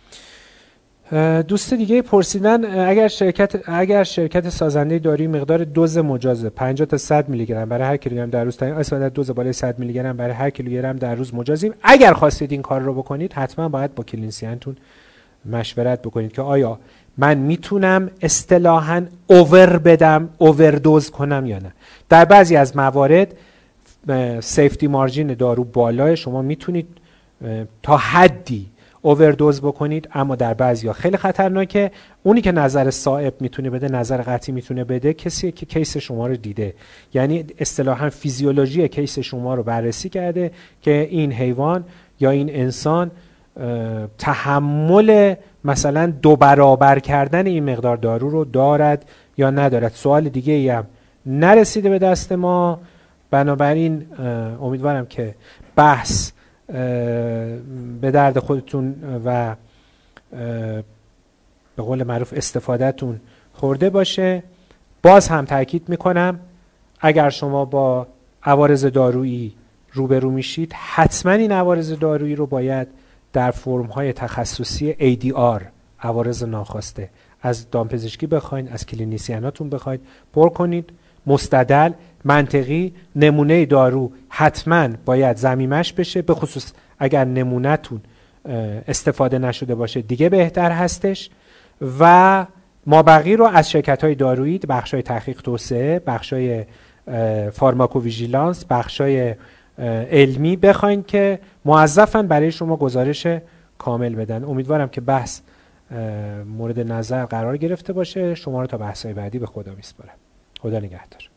دوست دیگه پرسیدن اگر شرکت سازنده دارویی مقدار دوز مجاز 50 تا 100 میلی گرم برای هر کیلوگرم در روز تعیین استفاده از دوز بالای 100 میلی گرم برای هر کیلوگرم در روز مجازیم، اگر خواستید این کار رو بکنید حتما باید با کلینیسیانتون مشورت بکنید که آیا من میتونم اصطلاحاً اوور بدم، اووردوز کنم یا نه. در بعضی از موارد سیفتی مارجین دارو بالای، شما میتونید تا حدی اووردوز بکنید، اما در بعضیا خیلی خطرناکه. اونی که نظر صائب میتونه بده، نظر قطعی میتونه بده، کسی که کیس شما رو دیده، یعنی اصطلاحاً فیزیولوژی کیس شما رو بررسی کرده که این حیوان یا این انسان تحمل مثلا 2 برابر کردن این مقدار دارو رو دارد یا ندارد. سوال دیگه ای هم نرسیده به دست ما. بنابراین امیدوارم که بحث به درد خودتون و به قول معروف استفادهتون خورده باشه. باز هم تاکید میکنم اگر شما با عوارض دارویی روبرو میشید، حتما این عوارض دارویی رو باید در فرم‌های تخصصی ADR، عوارض ناخواسته، از دامپزشکی بخواید، از کلینیسیاناتون بخواید پر کنید، مستدل، منطقی. نمونه دارو حتما باید ضمیمش بشه، به خصوص اگر نمونه‌تون استفاده نشده باشه دیگه بهتر هستش. و مابقی رو از شرکت‌های دارویی، بخش‌های تحقیق توسعه، بخش‌های فارماکوویژیلانس، بخش‌های علمی بخواین که موظفن برای شما گزارش کامل بدن. امیدوارم که بحث مورد نظر قرار گرفته باشه. شما رو تا بحث‌های بعدی به خدا میسپارم. خدا نگهدار.